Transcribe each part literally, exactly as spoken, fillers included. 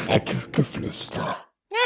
Schreckgeflüster.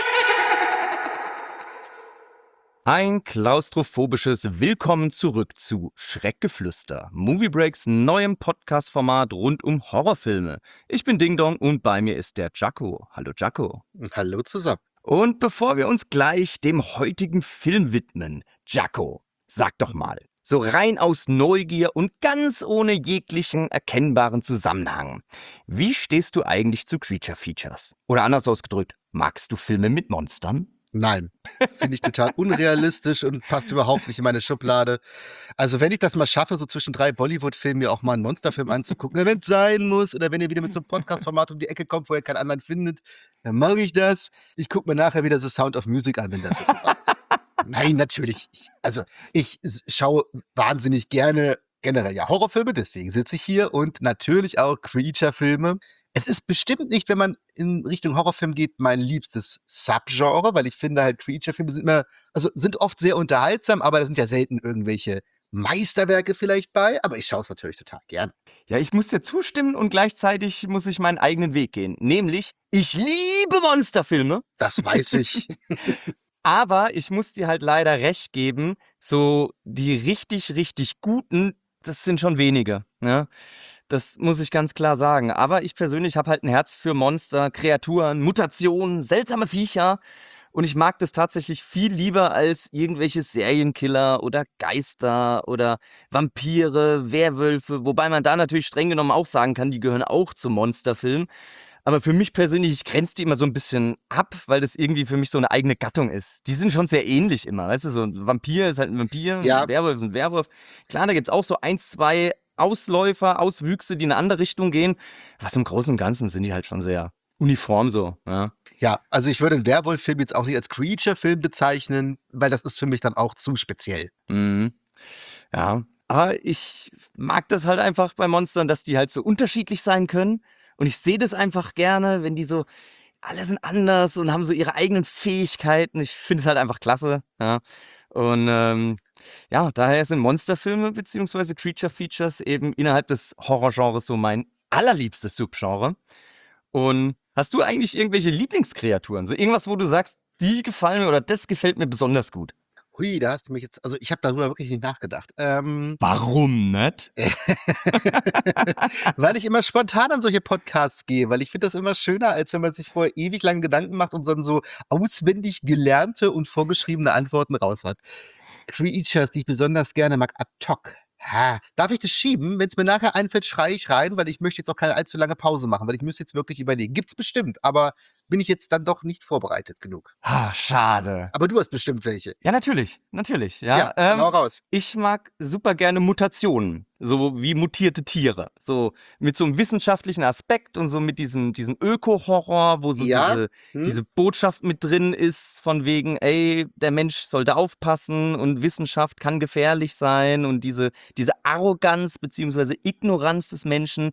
Ein klaustrophobisches Willkommen zurück zu Schreckgeflüster, Movie Breaks neuem Podcast-Format rund um Horrorfilme. Ich bin Ding Dong und bei mir ist der Jacko. Hallo Jacko. Hallo zusammen. Und bevor wir uns gleich dem heutigen Film widmen, Jacko, sag doch mal, so rein aus Neugier und ganz ohne jeglichen erkennbaren Zusammenhang, wie stehst du eigentlich zu Creature Features? Oder anders ausgedrückt, magst du Filme mit Monstern? Nein, finde ich total unrealistisch und passt überhaupt nicht in meine Schublade. Also wenn ich das mal schaffe, so zwischen drei Bollywood-Filmen mir auch mal einen Monsterfilm anzugucken, wenn es sein muss, oder wenn ihr wieder mit so einem Podcast-Format um die Ecke kommt, wo ihr keinen anderen findet, dann mag ich das. Ich gucke mir nachher wieder The Sound of Music an, wenn das so ist. Nein, natürlich. Ich, also ich s- schaue wahnsinnig gerne generell ja Horrorfilme, deswegen sitze ich hier und natürlich auch Creature-Filme. Es ist bestimmt nicht, wenn man in Richtung Horrorfilm geht, mein liebstes Subgenre, weil ich finde halt Creature-Filme sind immer, also sind oft sehr unterhaltsam, aber da sind ja selten irgendwelche Meisterwerke vielleicht bei, aber ich schaue es natürlich total gern. Ja, ich muss dir zustimmen und gleichzeitig muss ich meinen eigenen Weg gehen. Nämlich, ich liebe Monsterfilme, Das weiß ich. aber ich muss dir halt leider recht geben, so die richtig, richtig guten, das sind schon wenige. Ne? Das muss ich ganz klar sagen. Aber ich persönlich habe halt ein Herz für Monster, Kreaturen, Mutationen, seltsame Viecher. Und ich mag das tatsächlich viel lieber als irgendwelche Serienkiller oder Geister oder Vampire, Werwölfe. Wobei man da natürlich streng genommen auch sagen kann, die gehören auch zum Monsterfilm. Aber für mich persönlich, ich grenze die immer so ein bisschen ab, weil das irgendwie für mich so eine eigene Gattung ist. Die sind schon sehr ähnlich immer, weißt du, so ein Vampir ist halt ein Vampir, Ja. ein Werwolf ist ein Werwolf. Klar, da gibt's auch so ein, zwei Ausläufer, Auswüchse, die in eine andere Richtung gehen. Was im Großen und Ganzen sind die halt schon sehr uniform so, ja. Ja, also ich würde einen Werwolf-Film jetzt auch nicht als Creature-Film bezeichnen, weil das ist für mich dann auch zu speziell. Mhm. Ja, aber ich mag das halt einfach bei Monstern, dass die halt so unterschiedlich sein können. Und ich sehe das einfach gerne, wenn die so, alle sind anders und haben so ihre eigenen Fähigkeiten. Ich finde es halt einfach klasse. Ja. Und ähm, ja, daher sind Monsterfilme bzw. Creature Features eben innerhalb des Horrorgenres so mein allerliebstes Subgenre. Und hast du eigentlich irgendwelche Lieblingskreaturen? So irgendwas, wo du sagst, die gefallen mir oder das gefällt mir besonders gut? Hui, da hast du mich jetzt, also ich habe darüber wirklich nicht nachgedacht. Ähm, Warum nicht? weil ich immer spontan an solche Podcasts gehe, weil ich finde das immer schöner, als wenn man sich vorher ewig lang Gedanken macht und dann so auswendig gelernte und vorgeschriebene Antworten raus hat. Creatures, die ich besonders gerne mag, ad hoc. Ha. Darf ich das schieben? Wenn es mir nachher einfällt, schreie ich rein, weil ich möchte jetzt auch keine allzu lange Pause machen, weil ich müsste jetzt wirklich überlegen. Gibt's bestimmt, aber bin ich jetzt dann doch nicht vorbereitet genug. Ah, schade. Aber du hast bestimmt welche. Ja, natürlich, natürlich, ja. Ja, dann ähm, hau raus. ich mag super gerne Mutationen, so wie mutierte Tiere, so mit so einem wissenschaftlichen Aspekt und so mit diesem, diesem Öko-Horror, wo so Ja, diese, hm? diese Botschaft mit drin ist, von wegen, ey, der Mensch sollte aufpassen und Wissenschaft kann gefährlich sein und diese, diese Arroganz beziehungsweise Ignoranz des Menschen,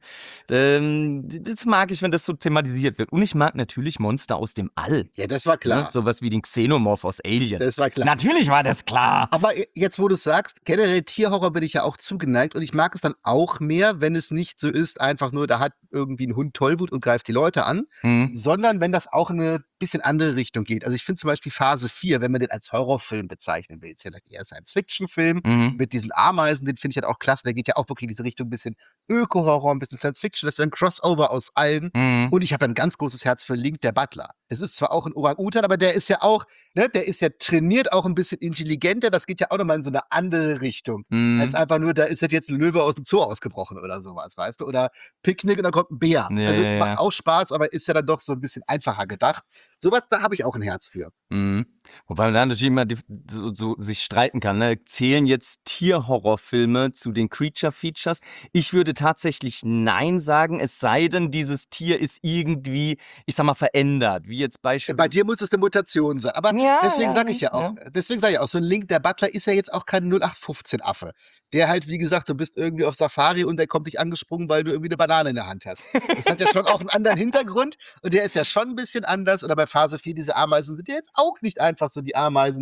ähm, das mag ich, wenn das so thematisiert wird. Und ich mag natürlich Monster aus dem All. Ja, das war Ne? klar. Sowas wie den Xenomorph aus Alien. Das war klar. Natürlich war das klar. Aber jetzt, wo du es sagst, generell Tierhorror bin ich ja auch zugeneigt und ich mag es dann auch mehr, wenn es nicht so ist, einfach nur, da hat irgendwie ein Hund Tollwut und greift die Leute an, Hm. sondern wenn das auch in eine bisschen andere Richtung geht. Also ich finde zum Beispiel Phase vier, wenn man den als Horrorfilm bezeichnen will, ist ja eher Science-Fiction-Film Mhm. mit diesen Ameisen, den finde ich halt auch klasse. Der geht ja auch wirklich in diese Richtung ein bisschen Öko-Horror, ein bisschen Science-Fiction. Das ist ein Crossover aus allen. Mhm. Und ich habe ein ganz großes Herz für Link, der Butler. Es ist zwar auch ein Orang-Utan, aber der ist ja auch, ne, der ist ja trainiert, auch ein bisschen intelligenter. Das geht ja auch nochmal in so eine andere Richtung. Als Mhm. einfach nur, da ist halt jetzt ein Löwe aus dem Zoo ausgebrochen oder sowas, weißt du? Oder Picknick und da kommt ein Bär. Ja, Also ja, macht ja. auch Spaß, aber ist ja dann doch so ein bisschen einfacher gedacht. Sowas, da habe ich auch ein Herz für. Mhm. Wobei man da natürlich immer die, so, so sich streiten kann. Ne? Zählen jetzt Tierhorrorfilme zu den Creature Features? Ich würde tatsächlich nein sagen, es sei denn, dieses Tier ist irgendwie, ich sag mal, verändert. Wie jetzt Bei beispielsweise. dir muss es eine Mutation sein. Aber Ja, deswegen ja, sage ich ja auch, ja. deswegen sage ich auch, so ein Link, der Butler ist ja jetzt auch kein null acht fünfzehn Affe. Der halt, wie gesagt, du bist irgendwie auf Safari und der kommt dich angesprungen, weil du irgendwie eine Banane in der Hand hast. Das hat ja schon auch einen anderen Hintergrund und der ist ja schon ein bisschen anders. Oder bei Phase vier, diese Ameisen sind ja jetzt auch nicht einfach so die Ameisen,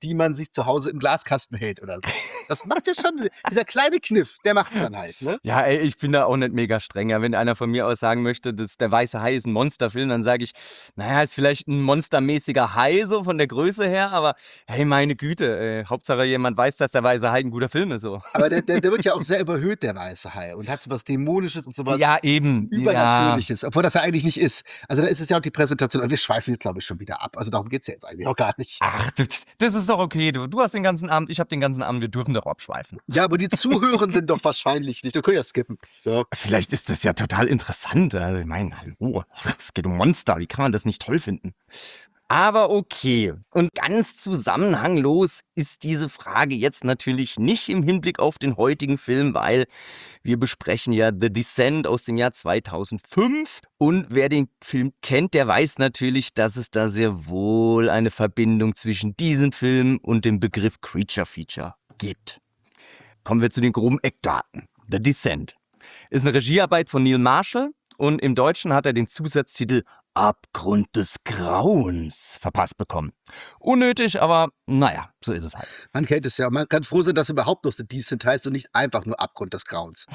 die man sich zu Hause im Glaskasten hält oder so. Das macht ja schon, dieser kleine Kniff, der macht's dann halt, ne? Ja, ey, ich bin da auch nicht mega streng. Ja, wenn einer von mir aus sagen möchte, dass der weiße Hai ist ein Monsterfilm, dann sage ich, naja, ist vielleicht ein monstermäßiger Hai so von der Größe her, aber hey, meine Güte, äh, Hauptsache jemand weiß, dass der weiße Hai ein guter Film ist so. Aber der, der, der wird ja auch sehr überhöht, der weiße Hai, und hat so was Dämonisches und sowas Ja, eben. Ja. Übernatürliches, obwohl das ja eigentlich nicht ist. Also da ist es ja auch die Präsentation, und wir schweifen jetzt, glaube ich, schon wieder ab. Also darum geht's ja jetzt eigentlich auch gar nicht. Ach, das, das ist doch okay. Du, du hast den ganzen Abend, ich habe den ganzen Abend, wir dürfen doch abschweifen. Ja, aber die Zuhörenden doch wahrscheinlich nicht. Du kannst ja skippen. So. Vielleicht ist das ja total interessant. Also, ich meine, hallo, es geht um Monster. Wie kann man das nicht toll finden? Aber okay. Und ganz zusammenhanglos ist diese Frage jetzt natürlich nicht im Hinblick auf den heutigen Film, weil wir besprechen ja The Descent aus dem Jahr zweitausendfünf. Und wer den Film kennt, der weiß natürlich, dass es da sehr wohl eine Verbindung zwischen diesem Film und dem Begriff Creature Feature gibt. Kommen wir zu den groben Eckdaten. The Descent ist eine Regiearbeit von Neil Marshall und im Deutschen hat er den Zusatztitel Abgrund des Grauens verpasst bekommen. Unnötig, aber naja, so ist es halt. Man kennt es ja. Man kann froh sein, dass überhaupt noch The Descent heißt und nicht einfach nur Abgrund des Grauens.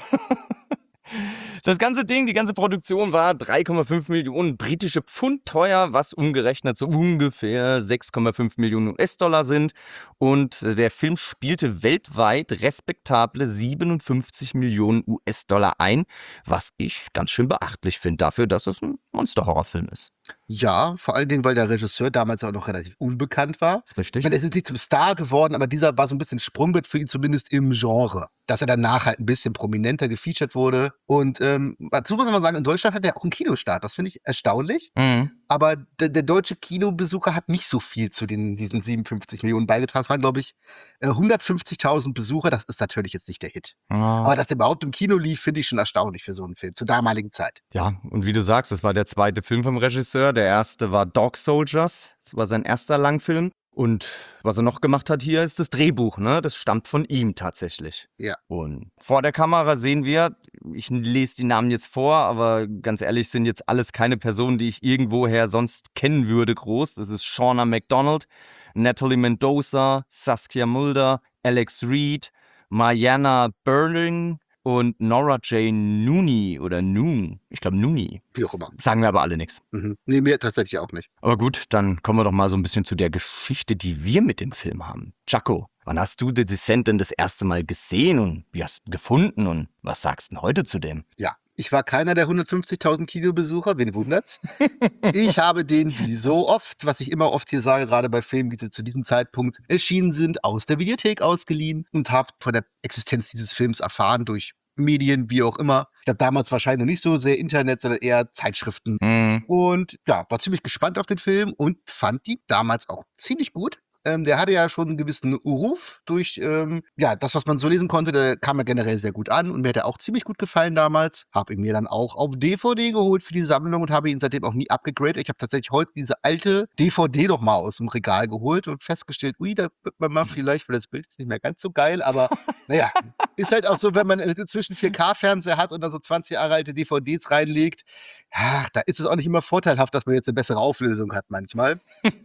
Das ganze Ding, die ganze Produktion war drei Komma fünf Millionen britische Pfund teuer, was umgerechnet so ungefähr sechs Komma fünf Millionen U S-Dollar sind. Und der Film spielte weltweit respektable siebenundfünfzig Millionen U S-Dollar ein, was ich ganz schön beachtlich finde dafür, dass es ein Monster-Horrorfilm ist. Ja, vor allen Dingen, weil der Regisseur damals auch noch relativ unbekannt war. Ist Ich richtig? meine, er ist jetzt nicht zum Star geworden, aber dieser war so ein bisschen Sprungbrett für ihn, zumindest im Genre. Dass er danach halt ein bisschen prominenter gefeatured wurde. Und ähm, dazu muss man sagen, in Deutschland hat er auch einen Kinostart. Das finde ich erstaunlich. Mhm. Aber der, der deutsche Kinobesucher hat nicht so viel zu den, diesen siebenundfünfzig Millionen beigetragen. Es waren, glaube ich, äh, hundertfünfzigtausend Besucher. Das ist natürlich jetzt nicht der Hit. Aber dass der überhaupt im Kino lief, finde ich schon erstaunlich für so einen Film, zur damaligen Zeit. Ja, und wie du sagst, das war der zweite Film vom Regisseur. Der erste war Dog Soldiers. Das war sein erster Langfilm. Und was er noch gemacht hat hier, ist das Drehbuch, ne? Das stammt von ihm tatsächlich. Ja. Und vor der Kamera sehen wir, ich lese die Namen jetzt vor, aber ganz ehrlich, sind jetzt alles keine Personen, die ich irgendwoher sonst kennen würde groß. Das ist Shauna McDonald, Natalie Mendoza, Saskia Mulder, Alex Reed, Mariana Burling und Nora Jane Nooney oder Noon. Ich glaube Nooney. Wie auch immer. Sagen wir aber alle nichts. Mhm. Nee, mir tatsächlich auch nicht. Aber gut, dann kommen wir doch mal so ein bisschen zu der Geschichte, die wir mit dem Film haben. Jaco, wann hast du The Descent denn das erste Mal gesehen und wie hast du ihn gefunden und was sagst du denn heute zu dem? Ja, ich war keiner der hundertfünfzigtausend Kinobesucher, wen wundert's? Ich habe den, wie so oft, was ich immer oft hier sage, gerade bei Filmen, die so zu diesem Zeitpunkt erschienen sind, aus der Videothek ausgeliehen und habe von der Existenz dieses Films erfahren durch Medien, wie auch immer. Ich glaube, damals wahrscheinlich noch nicht so sehr Internet, sondern eher Zeitschriften. Mhm. Und ja, war ziemlich gespannt auf den Film und fand die damals auch ziemlich gut. Ähm, der hatte ja schon einen gewissen Ruf durch ähm, ja, das, was man so lesen konnte, der kam ja generell sehr gut an und mir hat er auch ziemlich gut gefallen damals. Habe ihn mir dann auch auf D V D geholt für die Sammlung und habe ihn seitdem auch nie abgegradet. Ich habe tatsächlich heute diese alte D V D noch mal aus dem Regal geholt und festgestellt, ui, da wird man mal vielleicht, weil das Bild ist nicht mehr ganz so geil, aber naja, ist halt auch so, wenn man inzwischen vier K-Fernseher hat und dann so zwanzig Jahre alte D V Ds reinlegt, ja, da ist es auch nicht immer vorteilhaft, dass man jetzt eine bessere Auflösung hat manchmal.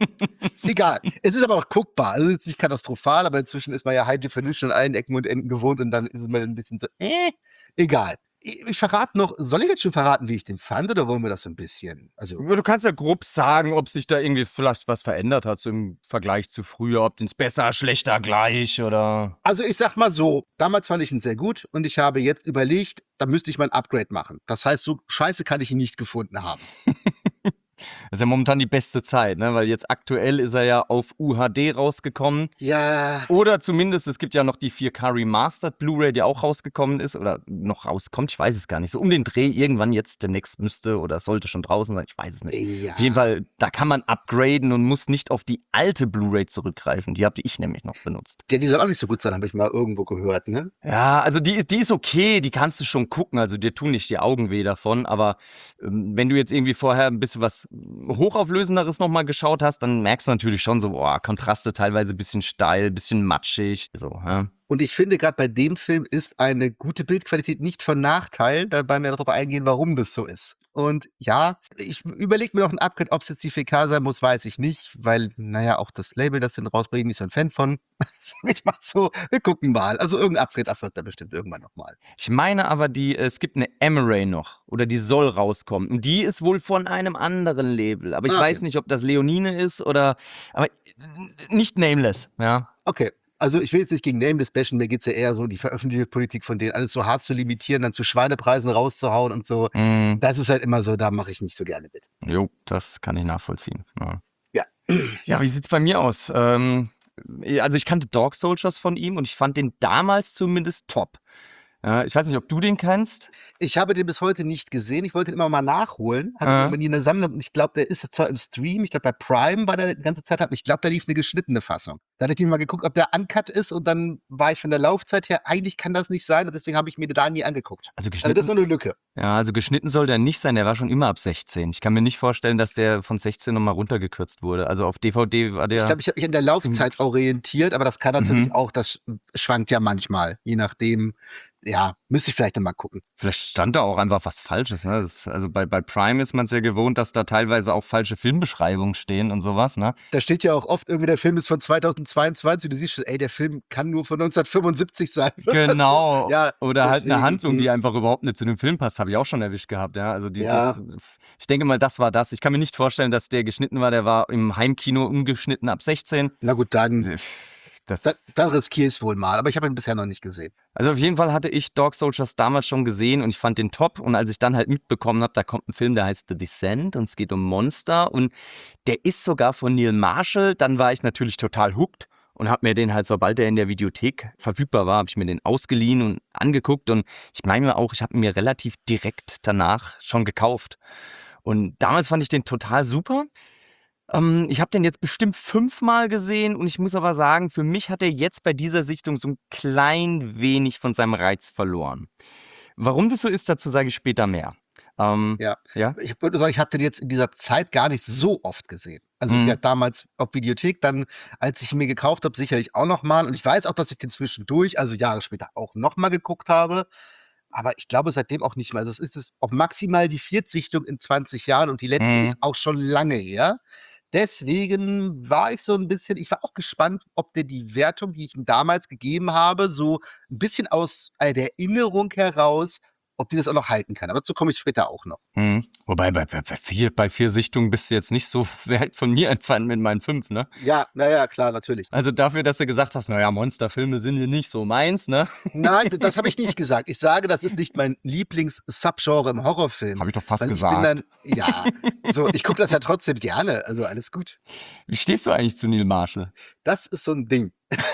Egal. Es ist aber auch guckbar. Also es ist nicht katastrophal, aber inzwischen ist man ja High Definition an allen Ecken und Enden gewohnt und dann ist es mal ein bisschen so, äh, egal. Ich, ich verrate noch, soll ich jetzt schon verraten, wie ich den fand, oder wollen wir das so ein bisschen? Also, Du kannst ja grob sagen, ob sich da irgendwie vielleicht was verändert hat so im Vergleich zu früher, ob es besser, schlechter, gleich oder... also ich sag mal so, damals fand ich ihn sehr gut und ich habe jetzt überlegt, da müsste ich mal ein Upgrade machen. Das heißt, so scheiße kann ich ihn nicht gefunden haben. Das ist ja momentan die beste Zeit, ne? Weil jetzt aktuell ist er ja auf U H D rausgekommen. Ja. Oder zumindest, es gibt ja noch die vier K Remastered Blu-ray, die auch rausgekommen ist oder noch rauskommt, ich weiß es gar nicht. So um den Dreh irgendwann jetzt demnächst müsste oder sollte schon draußen sein, ich weiß es nicht. Ja. Auf jeden Fall, da kann man upgraden und muss nicht auf die alte Blu-ray zurückgreifen. Die habe ich nämlich noch benutzt. Der, die soll auch nicht so gut sein, habe ich mal irgendwo gehört, ne? Ja, also die, die ist okay, die kannst du schon gucken, also dir tun nicht die Augen weh davon, aber ähm, wenn du jetzt irgendwie vorher ein bisschen was Hochauflösenderes nochmal geschaut hast, dann merkst du natürlich schon so, boah, Kontraste teilweise ein bisschen steil, ein bisschen matschig, so, ja. Und ich finde, gerade bei dem Film ist eine gute Bildqualität nicht von Nachteil, dabei wir darauf eingehen, warum das so ist. Und ja, ich überlege mir noch ein Upgrade, ob es jetzt die vier K sein muss, weiß ich nicht, weil, naja, auch das Label, das sie rausbringen, nicht so ein Fan von. Sag ich mal so, wir gucken mal. Also irgendein Upgrade erfolgt da bestimmt irgendwann nochmal. Ich meine aber, die, es gibt eine Amaray noch oder die soll rauskommen. Und die ist wohl von einem anderen Label. Aber ich Ah, okay. weiß nicht, ob das Leonine ist oder. Aber nicht Nameless, ja. Okay. Also ich will jetzt nicht gegen Nameless bashen, mir geht es ja eher so, die Veröffentlichungspolitik von denen, alles so hart zu limitieren, dann zu Schweinepreisen rauszuhauen und so. Mm, Das ist halt immer so, da mache ich nicht so gerne mit. jo, das kann ich nachvollziehen. Ja, Ja. ja, wie sieht's bei mir aus? Ähm, also ich kannte Dog Soldiers von ihm und ich fand den damals zumindest top. Ja, ich weiß nicht, ob du den kennst. Ich habe den bis heute nicht gesehen. Ich wollte ihn immer mal nachholen. Hatte den Äh, aber nie in der Sammlung. Und ich glaube, der ist zwar im Stream. Ich glaube, bei Prime war der die ganze Zeit. Aber ich glaube, da lief eine geschnittene Fassung. Da hatte ich mal geguckt, ob der uncut ist. Und dann war ich von der Laufzeit her, eigentlich kann das nicht sein. Und deswegen habe ich mir den da nie angeguckt. also Also das ist geschnitten, so eine Lücke. ja, also geschnitten soll der nicht sein, der war schon immer ab sechzehn. Ich kann mir nicht vorstellen, dass der von sechzehn nochmal runtergekürzt wurde. Also auf D V D war Ich der. glaube, ich habe mich an der Laufzeit orientiert. Aber das kann natürlich Mhm. auch, das schwankt ja manchmal. Je nachdem. Ja, müsste ich vielleicht noch mal gucken. Vielleicht stand da auch einfach was Falsches. Ne? Das, also bei, bei Prime ist man es ja gewohnt, dass da teilweise auch falsche Filmbeschreibungen stehen und sowas. Ne? Da steht ja auch oft irgendwie, der Film ist von zweitausendzweiundzwanzig. Du siehst schon, ey, der Film kann nur von neunzehnhundertfünfundsiebzig sein. Genau. Ja, Oder halt eine deswegen, Handlung, die hm, einfach überhaupt nicht zu dem Film passt, habe ich auch schon erwischt gehabt. Ja, also die, das, ja. ich denke mal, das war das. Ich kann mir nicht vorstellen, dass der geschnitten war. Der war im Heimkino umgeschnitten ab sechzehn. Na gut, dann, Das, dann, dann riskiere ich es wohl mal. Aber ich habe ihn bisher noch nicht gesehen. Also auf jeden Fall hatte ich Dog Soldiers damals schon gesehen und ich fand den top. Und als ich dann halt mitbekommen habe, da kommt ein Film, der heißt The Descent und es geht um Monster und der ist sogar von Neil Marshall, dann war ich natürlich total hooked und habe mir den halt, sobald der in der Videothek verfügbar war, habe ich mir den ausgeliehen und angeguckt und ich meine auch, ich habe ihn mir relativ direkt danach schon gekauft. Und damals fand ich den total super. Ähm, ich habe den jetzt bestimmt fünfmal gesehen und ich muss aber sagen, für mich hat er jetzt bei dieser Sichtung so ein klein wenig von seinem Reiz verloren. Warum das so ist, dazu sage ich später mehr. Ähm, Ja. ja? Ich würde sagen, ich habe den jetzt in dieser Zeit gar nicht so oft gesehen. Also ja, Mhm. damals auf Videothek, dann, als ich ihn mir gekauft habe, sicherlich auch noch mal. Und ich weiß auch, dass ich den zwischendurch, also Jahre später, auch noch mal geguckt habe. Aber ich glaube seitdem auch nicht mehr. Also es ist es auch maximal die Viertsichtung in zwanzig Jahren und die letzte ist Mhm. auch schon lange her. Deswegen war ich so ein bisschen, ich war auch gespannt, ob der die Wertung, die ich ihm damals gegeben habe, so ein bisschen aus äh, der Erinnerung heraus, ob die das auch noch halten kann. Aber dazu komme ich später auch noch. Mhm. Wobei bei, bei, bei, vier, bei vier Sichtungen bist du jetzt nicht so weit von mir entfernt mit meinen fünf, ne? Ja, na ja, klar, natürlich. Also dafür, dass du gesagt hast, naja, Monsterfilme sind ja nicht so meins, ne? Nein, das habe ich nicht gesagt. Ich sage, das ist nicht mein Lieblings-Subgenre im Horrorfilm, Habe ich doch fast weil ich bin gesagt. dann, ja, so, ich gucke das ja trotzdem gerne, also alles gut. Wie stehst du eigentlich zu Neil Marshall? Das ist so ein Ding.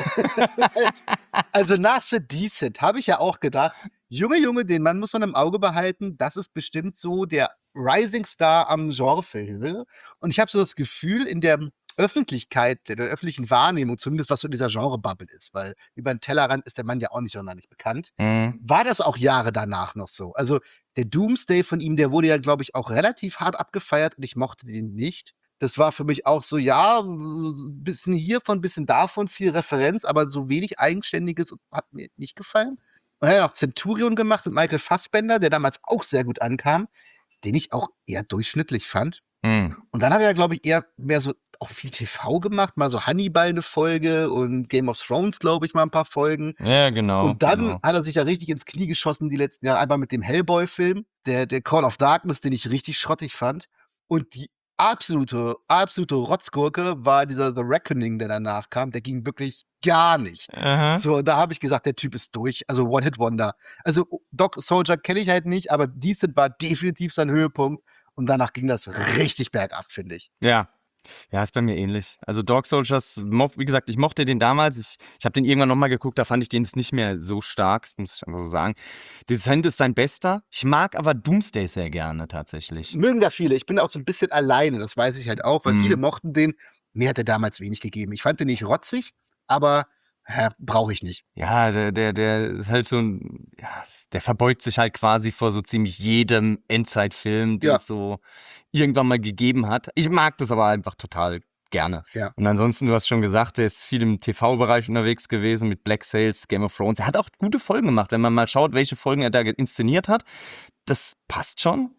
Also nach The Decent habe ich ja auch gedacht, Junge, Junge, den Mann muss man im Auge behalten. Das ist bestimmt so der Rising Star am Genrefilm. Und ich habe so das Gefühl, in der Öffentlichkeit, in der öffentlichen Wahrnehmung, zumindest was so in dieser Genre-Bubble ist, weil über den Tellerrand ist der Mann ja auch nicht sonderlich bekannt, Mhm. war das auch Jahre danach noch so. Also der Doomsday von ihm, der wurde ja, glaube ich, auch relativ hart abgefeiert und ich mochte den nicht. Das war für mich auch so, ja, ein bisschen hiervon, bisschen davon, viel Referenz, aber so wenig Eigenständiges hat mir nicht gefallen. Und er hat noch Centurion gemacht mit Michael Fassbender, der damals auch sehr gut ankam, den ich auch eher durchschnittlich fand. Mhm. Und dann hat er, glaube ich, eher mehr so auch viel T V gemacht, mal so Hannibal eine Folge und Game of Thrones, glaube ich, mal ein paar Folgen. Ja, genau, Und dann genau. hat er sich ja richtig ins Knie geschossen die letzten Jahre, einmal mit dem Hellboy-Film, der der Call of Darkness, den ich richtig schrottig fand. Und die absolute absolute Rotzgurke war dieser The Reckoning, der danach kam. Der ging wirklich gar nicht. Aha. So, und da habe ich gesagt, der Typ ist durch. Also One-Hit-Wonder. Also Doc Soldier kenne ich halt nicht, aber Decent war definitiv sein Höhepunkt. Und danach ging das richtig bergab, finde ich. Ja. Ja, ist bei mir ähnlich. Also Dog Soldiers, mo- wie gesagt, ich mochte den damals. Ich, ich habe den irgendwann nochmal geguckt, da fand ich den jetzt nicht mehr so stark, das muss ich einfach so sagen. Descent ist sein bester. Ich mag aber Doomsday sehr gerne tatsächlich. Mögen da viele. Ich bin auch so ein bisschen alleine, das weiß ich halt auch, weil viele Mhm. mochten den. Mir hat er damals wenig gegeben. Ich fand den nicht rotzig, aber, hä, brauche ich nicht. Ja, der, der, der ist halt so ein, ja, der verbeugt sich halt quasi vor so ziemlich jedem Endzeitfilm, den Ja, es so irgendwann mal gegeben hat. Ich mag das aber einfach total gerne. ja. Und ansonsten, du hast schon gesagt, der ist viel im T V-Bereich unterwegs gewesen mit Black Sails, Game of Thrones. Er hat auch gute Folgen gemacht, wenn man mal schaut, welche Folgen er da ge- inszeniert hat. Das passt schon.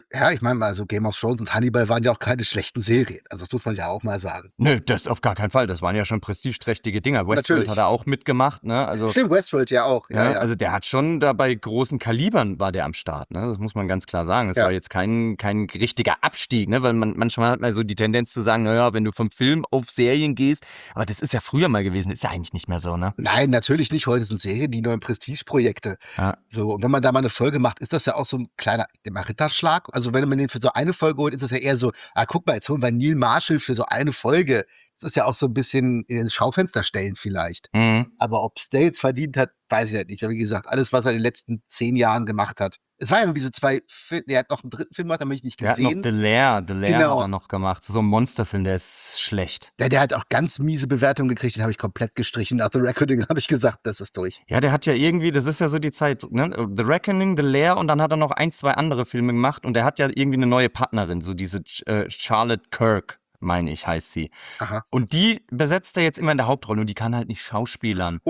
Ja, ich meine mal, so Game of Thrones und Hannibal waren ja auch keine schlechten Serien. Also das muss man ja auch mal sagen. Nö, das auf gar keinen Fall. Das waren ja schon prestigeträchtige Dinger. Westworld hat Natürlich. er auch mitgemacht, ne? Also, Stimmt, Westworld ja auch. Ja, ja, ja. also der hat schon da bei großen Kalibern war der am Start, ne? Das muss man ganz klar sagen. Das Ja. war jetzt kein, kein richtiger Abstieg, ne? Weil man manchmal hat man so die Tendenz zu sagen, naja, wenn du vom Film auf Serien gehst, aber das ist ja früher mal gewesen, ist ja eigentlich nicht mehr so, ne? Nein, natürlich nicht. Heute sind Serien die neuen Prestigeprojekte. Ja. So, und wenn man da mal eine Folge macht, ist das ja auch so ein kleiner immer Ritterschlag. Also wenn man den für so eine Folge holt, ist das ja eher so, ah, guck mal, jetzt holen wir Neil Marshall für so eine Folge. Das ist ja auch so ein bisschen in den Schaufenster stellen vielleicht. Mhm. Aber ob es der jetzt verdient hat, weiß ich halt nicht. Aber wie gesagt, alles, was er in den letzten zehn Jahren gemacht hat. Es war ja nur diese zwei Filme, er hat noch einen dritten Film gemacht, den habe ich nicht Der hat noch gesehen. The Lair, The Lair Genau. hat er noch gemacht. So ein Monsterfilm, der ist schlecht. Der, der hat auch ganz miese Bewertungen gekriegt, den habe ich komplett gestrichen. Nach The Reckoning habe ich gesagt, das ist durch. Ja, der hat ja irgendwie, das ist ja so die Zeit, ne? The Reckoning, The Lair und dann hat er noch ein, zwei andere Filme gemacht und der hat ja irgendwie eine neue Partnerin, so diese äh, Charlotte Kirk, meine ich, heißt sie. Aha. Und die besetzt er jetzt immer in der Hauptrolle und die kann halt nicht schauspielern.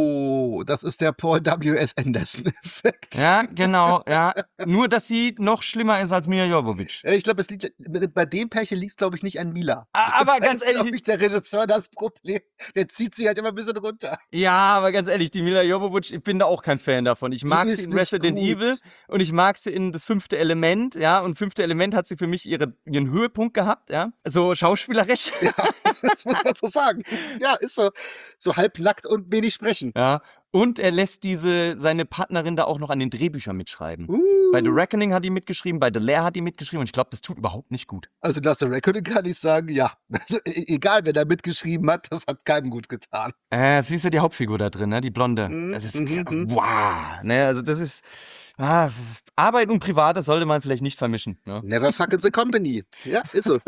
Oh, das ist der Paul W S. Anderson-Effekt. Ja, genau, ja. Nur, dass sie noch schlimmer ist als Mia Jovovich. Ja, ich glaube, es liegt bei dem Pärchen liegt es, glaube ich, nicht an Mila. Ah, aber Das ganz ist, glaube ehrlich, ich, der Regisseur das Problem. Der zieht sie halt immer ein bisschen runter. ja, aber ganz ehrlich, die Mila Jovovich, ich bin da auch kein Fan davon. Ich Die mag ist sie in nicht Resident gut. Evil und ich mag sie in das fünfte Element, ja. Und fünfte Element hat sie für mich ihre, ihren Höhepunkt gehabt, ja. So schauspielerisch. Ja, das muss man so sagen. Ja, ist so. So halbnackt und wenig sprechen. Ja. Und er lässt diese, seine Partnerin da auch noch an den Drehbüchern mitschreiben. Uh. Bei The Reckoning hat die mitgeschrieben, bei The Lair hat die mitgeschrieben und ich glaube, das tut überhaupt nicht gut. Also nach The Reckoning kann ich sagen, ja. Also, e- egal, wer da mitgeschrieben hat, das hat keinem gut getan. Äh, sie ist ja die Hauptfigur da drin, ne? Die Blonde. Mhm, Das ist, mhm, mhm. wow. Ne, also das ist, ah, Arbeit und Privat, das sollte man vielleicht nicht vermischen. Ne? Never fuck in the company. Ja, ist so.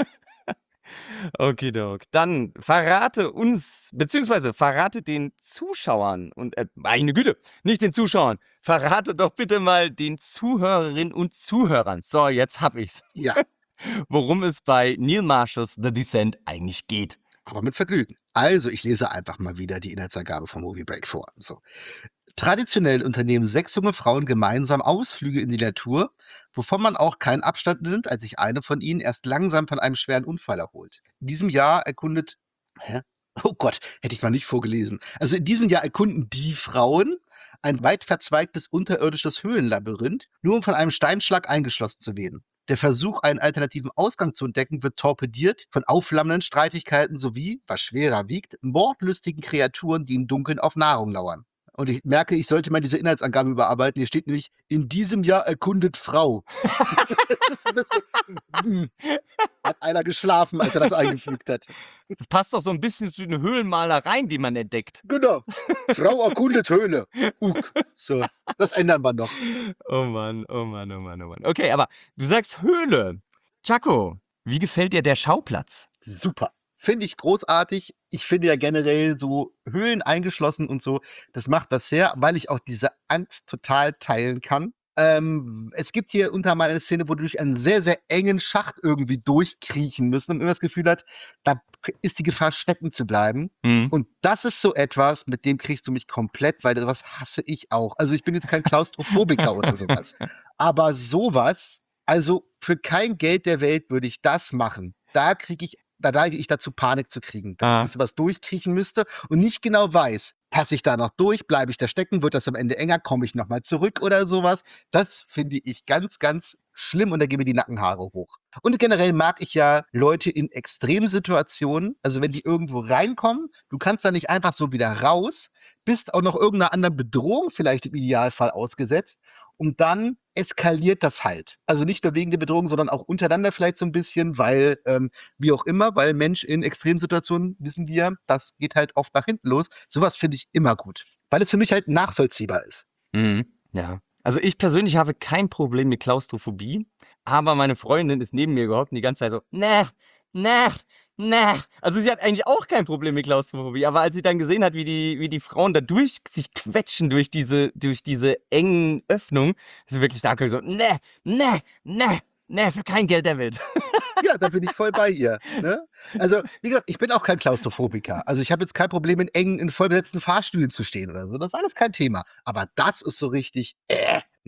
Okidok. Dann verrate uns, beziehungsweise verrate den Zuschauern und, äh, meine Güte, nicht den Zuschauern, verrate doch bitte mal den Zuhörerinnen und Zuhörern. So, jetzt hab ich's. Ja, Worum es bei Neil Marshalls The Descent eigentlich geht. aber mit Vergnügen. Also, ich lese einfach mal wieder die Inhaltsangabe vom Movie Break vor. So. Traditionell unternehmen sechs junge Frauen gemeinsam Ausflüge in die Natur, wovon man auch keinen Abstand nimmt, als sich eine von ihnen erst langsam von einem schweren Unfall erholt. In diesem Jahr erkundet. Hä? Oh Gott, hätte ich mal nicht vorgelesen. Also in diesem Jahr erkunden die Frauen ein weit verzweigtes unterirdisches Höhlenlabyrinth, nur um von einem Steinschlag eingeschlossen zu werden. Der Versuch, einen alternativen Ausgang zu entdecken, wird torpediert von aufflammenden Streitigkeiten sowie, was schwerer wiegt, mordlustigen Kreaturen, die im Dunkeln auf Nahrung lauern. Und ich merke, ich sollte mal diese Inhaltsangabe überarbeiten. Hier steht nämlich, in diesem Jahr erkundet Frau. Das ist ein bisschen, hm. Hat einer geschlafen, als er das eingefügt hat. Das passt doch so ein bisschen zu den Höhlenmalereien, die man entdeckt. Genau. Frau erkundet Höhle. Uk. So, das ändern wir noch. Oh Mann, oh Mann, oh Mann, oh Mann. Okay, aber du sagst Höhle. Chaco, wie gefällt dir der Schauplatz? Super. Finde ich großartig. Ich finde ja generell so Höhlen eingeschlossen und so, das macht was her, weil ich auch diese Angst total teilen kann. Ähm, es gibt hier unter mal eine Szene, wo du durch einen sehr, sehr engen Schacht irgendwie durchkriechen müssen und man immer das Gefühl hat, da ist die Gefahr, stecken zu bleiben. Mhm. Und das ist so etwas, mit dem kriegst du mich komplett, weil sowas hasse ich auch. Also ich bin jetzt kein Klaustrophobiker oder sowas. Aber sowas, also für kein Geld der Welt würde ich das machen. Da kriege ich, da neige ich dazu, Panik zu kriegen, dass Ah. ich sowas durchkriechen müsste und nicht genau weiß, passe ich da noch durch, bleibe ich da stecken, wird das am Ende enger, komme ich nochmal zurück oder sowas. Das finde ich ganz, ganz schlimm und da gehen mir die Nackenhaare hoch. Und generell mag ich ja Leute in Extremsituationen, also wenn die irgendwo reinkommen, du kannst da nicht einfach so wieder raus, bist auch noch irgendeiner anderen Bedrohung vielleicht im Idealfall ausgesetzt und dann eskaliert das halt. Also nicht nur wegen der Bedrohung, sondern auch untereinander vielleicht so ein bisschen, weil, ähm, wie auch immer, weil Mensch in Extremsituationen, wissen wir, das geht halt oft nach hinten los. Sowas finde ich immer gut, weil es für mich halt nachvollziehbar ist. Mhm. Ja. Also ich persönlich habe kein Problem mit Klaustrophobie, aber meine Freundin ist neben mir gehockt und die ganze Zeit so, ne, ne, ne. Also sie hat eigentlich auch kein Problem mit Klaustrophobie, aber als sie dann gesehen hat, wie die, wie die Frauen da durch sich quetschen durch diese, durch diese engen Öffnungen, ist sie wirklich da so, ne, ne, ne, ne, für kein Geld der Welt. Ja, da bin ich voll bei ihr. Ne? Also, wie gesagt, ich bin auch kein Klaustrophobiker. Also ich habe jetzt kein Problem, in engen, in vollbesetzten Fahrstühlen zu stehen oder so. Das ist alles kein Thema. Aber das ist so richtig, äh, ne.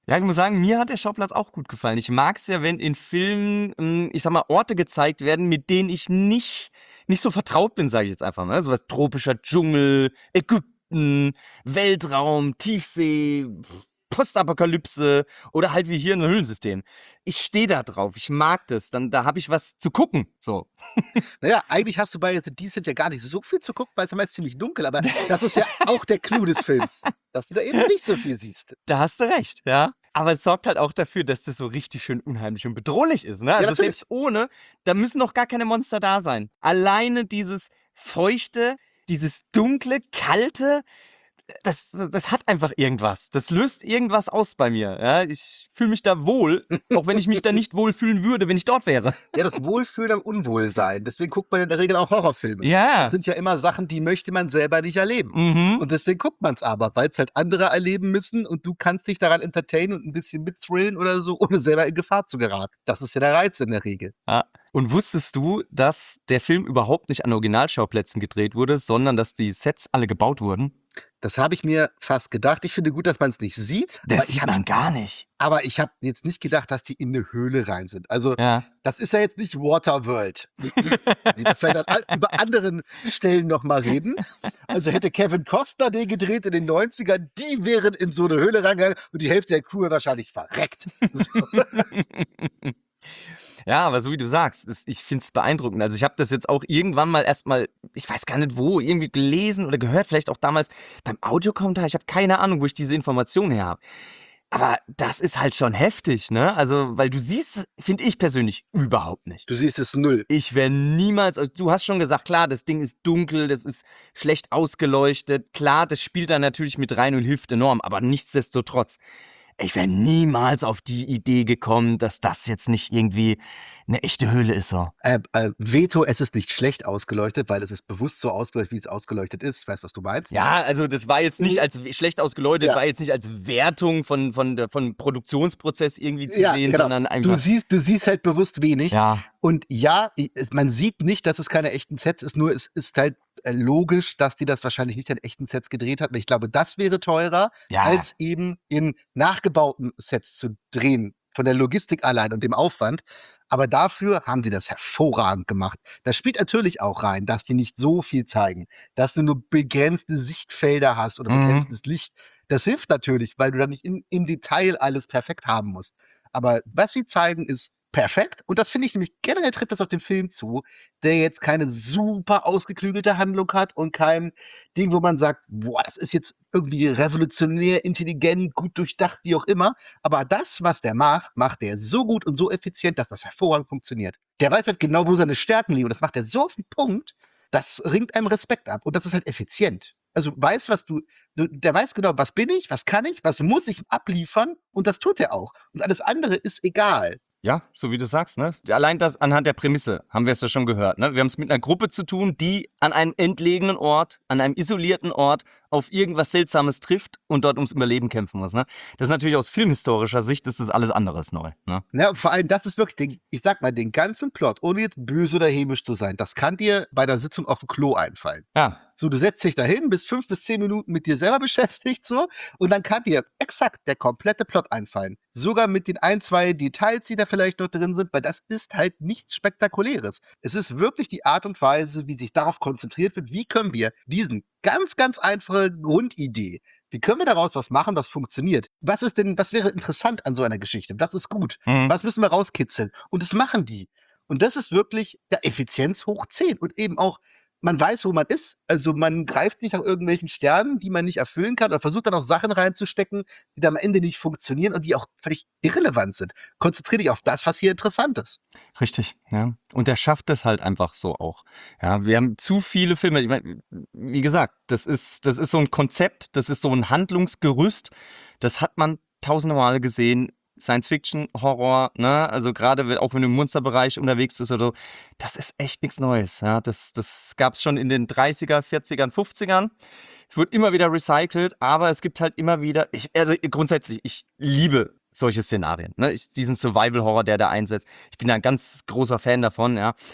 Ja, ich muss sagen, mir hat der Schauplatz auch gut gefallen. Ich mag es ja, wenn in Filmen, ähm, ich sag mal, Orte gezeigt werden, mit denen ich nicht, nicht so vertraut bin, sage ich jetzt einfach mal. Sowas tropischer Dschungel, Ägypten, Weltraum, Tiefsee, Postapokalypse oder halt wie hier ein Höhlensystem. Ich stehe da drauf, ich mag das, dann da habe ich was zu gucken. So. Naja, eigentlich hast du bei The Decent ja gar nicht so viel zu gucken, weil es ist meist ziemlich dunkel, aber das ist ja auch der Clou des Films, dass du da eben nicht so viel siehst. Da hast du recht, ja. Aber es sorgt halt auch dafür, dass das so richtig schön unheimlich und bedrohlich ist. Ne? Also natürlich. selbst ohne, da müssen noch gar keine Monster da sein. Alleine dieses feuchte, dieses dunkle, kalte, das, das hat einfach irgendwas. Das löst irgendwas aus bei mir. Ja? Ich fühle mich da wohl, auch wenn ich mich da nicht wohlfühlen würde, wenn ich dort wäre. Ja, das Wohlfühlen am Unwohlsein. Deswegen guckt man in der Regel auch Horrorfilme. Das Ja. sind ja immer Sachen, die möchte man selber nicht erleben. Mhm. Und deswegen guckt man es aber, weil es halt andere erleben müssen und du kannst dich daran entertainen und ein bisschen mitthrillen oder so, ohne selber in Gefahr zu geraten. Das ist ja der Reiz in der Regel. Ja. Und wusstest du, dass der Film überhaupt nicht an Originalschauplätzen gedreht wurde, sondern dass die Sets alle gebaut wurden? Das habe ich mir fast gedacht. Ich finde gut, dass man es nicht sieht. Das aber ich sieht hab, man gar nicht. Aber ich habe jetzt nicht gedacht, dass die in eine Höhle rein sind. Also, Ja. das ist ja jetzt nicht Waterworld. Wir vielleicht an, über anderen Stellen nochmal reden. Also hätte Kevin Costner den gedreht in den neunzigern, die wären in so eine Höhle reingegangen und die Hälfte der Crew wäre wahrscheinlich verreckt. So. Ja, aber so wie du sagst, ist, ich finde es beeindruckend. Also ich habe das jetzt auch irgendwann mal erstmal, ich weiß gar nicht wo, irgendwie gelesen oder gehört, vielleicht auch damals beim Audiokommentar. Ich habe keine Ahnung, wo ich diese Informationen her habe. Aber das ist halt schon heftig, ne? Also, weil du siehst, finde ich persönlich, überhaupt nicht. Du siehst es null. Ich wäre niemals, also du hast schon gesagt, klar, das Ding ist dunkel, das ist schlecht ausgeleuchtet. Klar, das spielt da natürlich mit rein und hilft enorm, aber nichtsdestotrotz. Ich wäre niemals auf die Idee gekommen, dass das jetzt nicht irgendwie eine echte Höhle ist. So. Äh, äh, Veto, es ist nicht schlecht ausgeleuchtet, weil es ist bewusst so ausgeleuchtet, wie es ausgeleuchtet ist. Ich weiß, was du meinst. Ja, also das war jetzt nicht als schlecht ausgeleuchtet, Ja. war jetzt nicht als Wertung von, von, der, von Produktionsprozess irgendwie zu Ja, sehen, genau. sondern einfach. Du siehst, du siehst halt bewusst wenig. Ja. Und ja, es- man sieht nicht, dass es keine echten Sets ist, nur es ist halt äh, logisch, dass die das wahrscheinlich nicht an echten Sets gedreht hat. Und ich glaube, das wäre teurer, Ja. als eben in nachgebauten Sets zu drehen. Von der Logistik allein und dem Aufwand. Aber dafür haben die das hervorragend gemacht. Das spielt natürlich auch rein, dass die nicht so viel zeigen, dass du nur begrenzte Sichtfelder hast oder Mhm. begrenztes Licht. Das hilft natürlich, weil du dann nicht in, im Detail alles perfekt haben musst. Aber was sie zeigen, ist perfekt. Und das finde ich nämlich generell trifft das auf den Film zu, der jetzt keine super ausgeklügelte Handlung hat und kein Ding, wo man sagt, boah, das ist jetzt irgendwie revolutionär, intelligent, gut durchdacht, wie auch immer. Aber das, was der macht, macht der so gut und so effizient, dass das hervorragend funktioniert. Der weiß halt genau, wo seine Stärken liegen. Und das macht er so auf den Punkt, das ringt einem Respekt ab. Und das ist halt effizient. Also weiß, was du, du, der weiß genau, was bin ich, was kann ich, was muss ich abliefern und das tut er auch. Und alles andere ist egal. Ja, so wie du sagst, ne? Allein das anhand der Prämisse haben wir es ja schon gehört, ne? Wir haben es mit einer Gruppe zu tun, die an einem entlegenen Ort, an einem isolierten Ort auf irgendwas Seltsames trifft und dort ums Überleben kämpfen muss, ne? Das ist natürlich aus filmhistorischer Sicht ist das alles anderes neu, ne? Ja, und vor allem, das ist wirklich, den, ich sag mal, den ganzen Plot, ohne jetzt böse oder hämisch zu sein, das kann dir bei der Sitzung auf dem Klo einfallen. Ja. So, du setzt dich dahin, bist fünf bis zehn Minuten mit dir selber beschäftigt, so, und dann kann dir exakt der komplette Plot einfallen. Sogar mit den ein, zwei Details, die da vielleicht noch drin sind, weil das ist halt nichts Spektakuläres. Es ist wirklich die Art und Weise, wie sich darauf konzentriert wird, wie können wir diesen ganz, ganz einfache Grundidee, wie können wir daraus was machen, was funktioniert? Was ist denn, was wäre interessant an so einer Geschichte? Was ist gut? Mhm. Was müssen wir rauskitzeln? Und das machen die. Und das ist wirklich ja, Effizienz hoch zehn und eben auch man weiß, wo man ist. Also man greift nicht nach irgendwelchen Sternen, die man nicht erfüllen kann, oder versucht dann auch Sachen reinzustecken, die dann am Ende nicht funktionieren und die auch völlig irrelevant sind. Konzentriere dich auf das, was hier interessant ist. Richtig, ja. Und der schafft es halt einfach so auch. Ja, wir haben zu viele Filme. Ich mein, wie gesagt, das ist, das ist so ein Konzept, das ist so ein Handlungsgerüst. Das hat man tausende Male gesehen. Science Fiction, Horror, ne, also gerade auch wenn du im Monsterbereich unterwegs bist oder so, das ist echt nichts Neues, ja, das, das gab es schon in den dreißiger, vierziger, fünfzigern, es wird immer wieder recycelt, aber es gibt halt immer wieder, ich, also grundsätzlich, ich liebe solche Szenarien, ne, ich, diesen Survival-Horror, der da einsetzt, ich bin da ein ganz großer Fan davon, ja,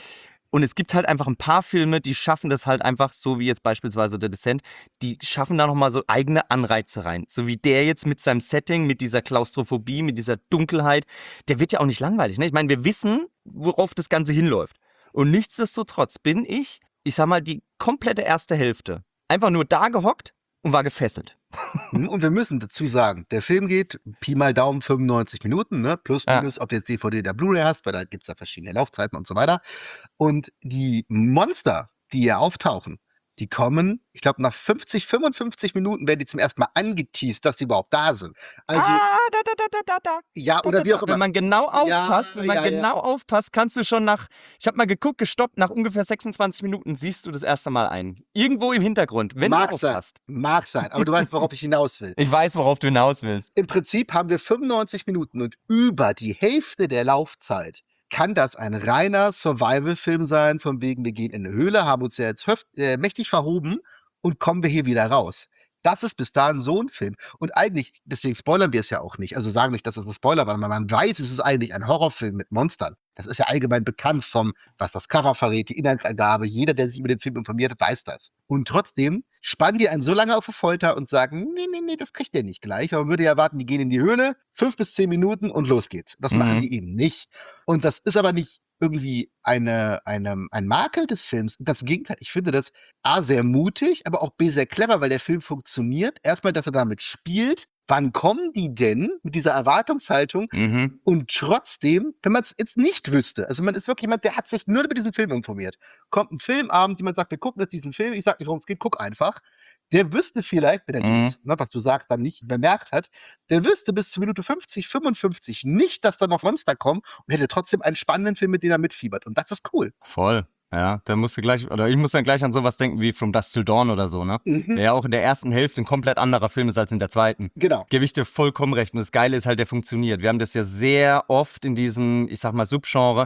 Und es gibt halt einfach ein paar Filme, die schaffen das halt einfach, so wie jetzt beispielsweise The Descent, die schaffen da nochmal so eigene Anreize rein. So wie der jetzt mit seinem Setting, mit dieser Klaustrophobie, mit dieser Dunkelheit, der wird ja auch nicht langweilig. Ne? Ich meine, wir wissen, worauf das Ganze hinläuft. Und nichtsdestotrotz bin ich, ich sag mal, die komplette erste Hälfte einfach nur da gehockt und war gefesselt. Und wir müssen dazu sagen, der Film geht Pi mal Daumen fünfundneunzig Minuten, ne? Plus, Ja. minus, ob du jetzt D V D oder Blu-ray hast, weil da gibt es ja verschiedene Laufzeiten und so weiter. Und die Monster, die hier auftauchen, die kommen, ich glaube, nach fünfzig, fünfundfünfzig Minuten werden die zum ersten Mal angeteased, dass die überhaupt da sind. Also, ah, da, da, da, da, da, da. ja, Da, oder da, wie da. auch immer. Wenn man genau aufpasst, Ja, wenn man ja, ja. genau aufpasst, kannst du schon nach, ich habe mal geguckt, gestoppt, nach ungefähr sechsundzwanzig Minuten siehst du das erste Mal ein. Irgendwo im Hintergrund, wenn Mag du sein, aufpasst. mag sein, aber du weißt, worauf ich hinaus will. Ich weiß, worauf du hinaus willst. Im Prinzip haben wir fünfundneunzig Minuten und über die Hälfte der Laufzeit kann das ein reiner Survival-Film sein, von wegen, wir gehen in eine Höhle, haben uns ja jetzt höft, äh, mächtig verhoben und kommen wir hier wieder raus. Das ist bis dahin so ein Film. Und eigentlich, deswegen spoilern wir es ja auch nicht. Also sagen nicht, dass es ein Spoiler war, aber man weiß, es ist eigentlich ein Horrorfilm mit Monstern. Das ist ja allgemein bekannt vom, was das Cover verrät, die Inhaltsangabe. Jeder, der sich über den Film informiert, weiß das. Und trotzdem spannen die einen so lange auf die Folter und sagen, nee, nee, nee, das kriegt ihr nicht gleich. Aber man würde ja erwarten, die gehen in die Höhle, fünf bis zehn Minuten und los geht's. Das machen Mhm. die eben nicht. Und das ist aber nicht irgendwie eine, eine, ein Makel des Films. Ganz im Gegenteil, ich finde das A, sehr mutig, aber auch B, sehr clever, weil der Film funktioniert. Erstmal, dass er damit spielt. Wann kommen die denn mit dieser Erwartungshaltung? Mhm. Und trotzdem, wenn man es jetzt nicht wüsste, also man ist wirklich jemand, der hat sich nur über diesen Film informiert. Kommt ein Filmabend, jemand sagt, wir gucken jetzt diesen Film, ich sag nicht, worum es geht, guck einfach. Der wüsste vielleicht, wenn er Mhm. dieses, ne, was du sagst, dann nicht bemerkt hat, der wüsste bis zur Minute fünfzig, fünfundfünfzig nicht, dass da noch Monster kommen und hätte trotzdem einen spannenden Film, mit dem er mitfiebert. Und das ist cool. Voll. Ja, da musst du gleich, oder ich muss dann gleich an sowas denken wie From Dusk Till Dawn oder so, ne? Mhm. Der ja auch in der ersten Hälfte ein komplett anderer Film ist als in der zweiten. Genau. Gebe ich dir vollkommen recht. Und das Geile ist halt, der funktioniert. Wir haben das ja sehr oft in diesem, ich sag mal, Subgenre,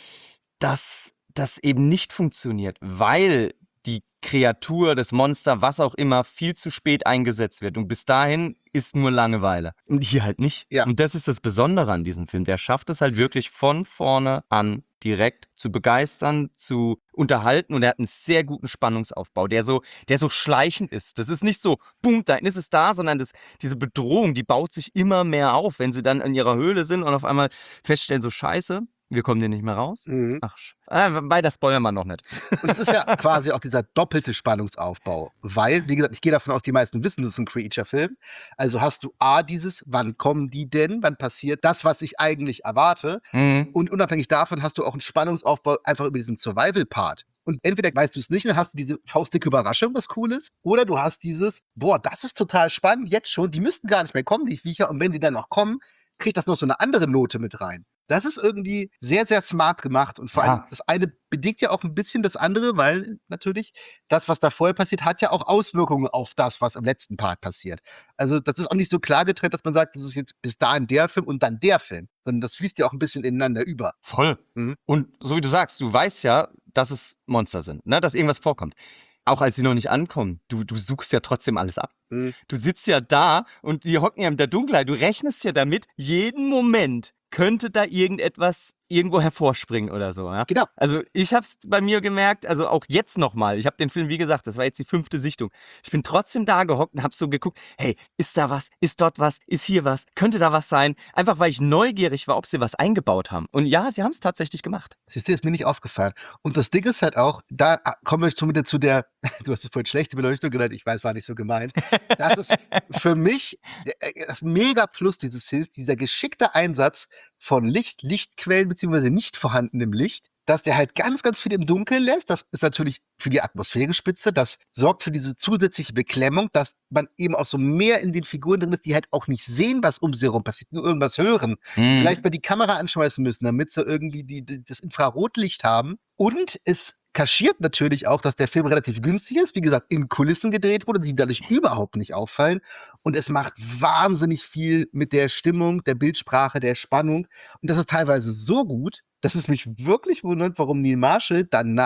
dass das eben nicht funktioniert, weil die Kreatur, das Monster, was auch immer, viel zu spät eingesetzt wird. Und bis dahin ist nur Langeweile. Und hier halt nicht. Ja. Und das ist das Besondere an diesem Film. Der schafft es halt wirklich von vorne an direkt zu begeistern, zu unterhalten. Und er hat einen sehr guten Spannungsaufbau, der so, der so schleichend ist. Das ist nicht so, boom, da ist es da, sondern das, diese Bedrohung, die baut sich immer mehr auf, wenn sie dann in ihrer Höhle sind und auf einmal feststellen, so scheiße, wir kommen hier nicht mehr raus. Mhm. Ach, äh, bei das spoilern wir noch nicht. Und es ist ja quasi auch dieser doppelte Spannungsaufbau, weil, wie gesagt, ich gehe davon aus, die meisten wissen, das ist ein Creature-Film. Also hast du A, dieses, wann kommen die denn, wann passiert das, was ich eigentlich erwarte? Mhm. Und unabhängig davon hast du auch einen Spannungsaufbau einfach über diesen Survival-Part. Und entweder weißt du es nicht und dann hast du diese faustdicke Überraschung, was cool ist, oder du hast dieses, boah, das ist total spannend, jetzt schon, die müssten gar nicht mehr kommen, die Viecher, und wenn die dann noch kommen, kriegt das noch so eine andere Note mit rein. Das ist irgendwie sehr, sehr smart gemacht und vor Ja. allem das eine bedingt ja auch ein bisschen das andere, weil natürlich das, was da vorher passiert, hat ja auch Auswirkungen auf das, was im letzten Part passiert. Also das ist auch nicht so klar getrennt, dass man sagt, das ist jetzt bis dahin der Film und dann der Film, sondern das fließt ja auch ein bisschen ineinander über. Voll. Mhm. Und so wie du sagst, du weißt ja, dass es Monster sind, ne? Dass irgendwas vorkommt. Auch als sie noch nicht ankommen, du, du suchst ja trotzdem alles ab. Mhm. Du sitzt ja da und die hocken ja in der Dunkelheit. Du rechnest ja damit, jeden Moment könnte da irgendetwas irgendwo hervorspringen oder so. Ja? Genau. Also ich habe es bei mir gemerkt, also auch jetzt nochmal. Ich habe den Film, wie gesagt, das war jetzt die fünfte Sichtung. Ich bin trotzdem da gehockt und habe so geguckt, hey, ist da was? Ist dort was? Ist hier was? Könnte da was sein? Einfach, weil ich neugierig war, ob sie was eingebaut haben. Und ja, sie haben es tatsächlich gemacht. Siehst du, ist mir nicht aufgefallen. Und das Ding ist halt auch, da kommen wir schon wieder zu der, du hast es vorhin schlechte Beleuchtung genannt, ich weiß, war nicht so gemeint. Das ist für mich das Mega-Plus dieses Films, dieser geschickte Einsatz von Licht, Lichtquellen beziehungsweise nicht vorhandenem Licht, dass der halt ganz, ganz viel im Dunkeln lässt. Das ist natürlich für die Atmosphärespitze. Das sorgt für diese zusätzliche Beklemmung, dass man eben auch so mehr in den Figuren drin ist, die halt auch nicht sehen, was um sie herum passiert, nur irgendwas hören. Mhm. Vielleicht mal die Kamera anschmeißen müssen, damit sie irgendwie die, die, das Infrarotlicht haben. Und es kaschiert natürlich auch, dass der Film relativ günstig ist. Wie gesagt, in Kulissen gedreht wurde, die dadurch überhaupt nicht auffallen. Und es macht wahnsinnig viel mit der Stimmung, der Bildsprache, der Spannung. Und das ist teilweise so gut, dass es mich wirklich wundert, warum Neil Marshall danach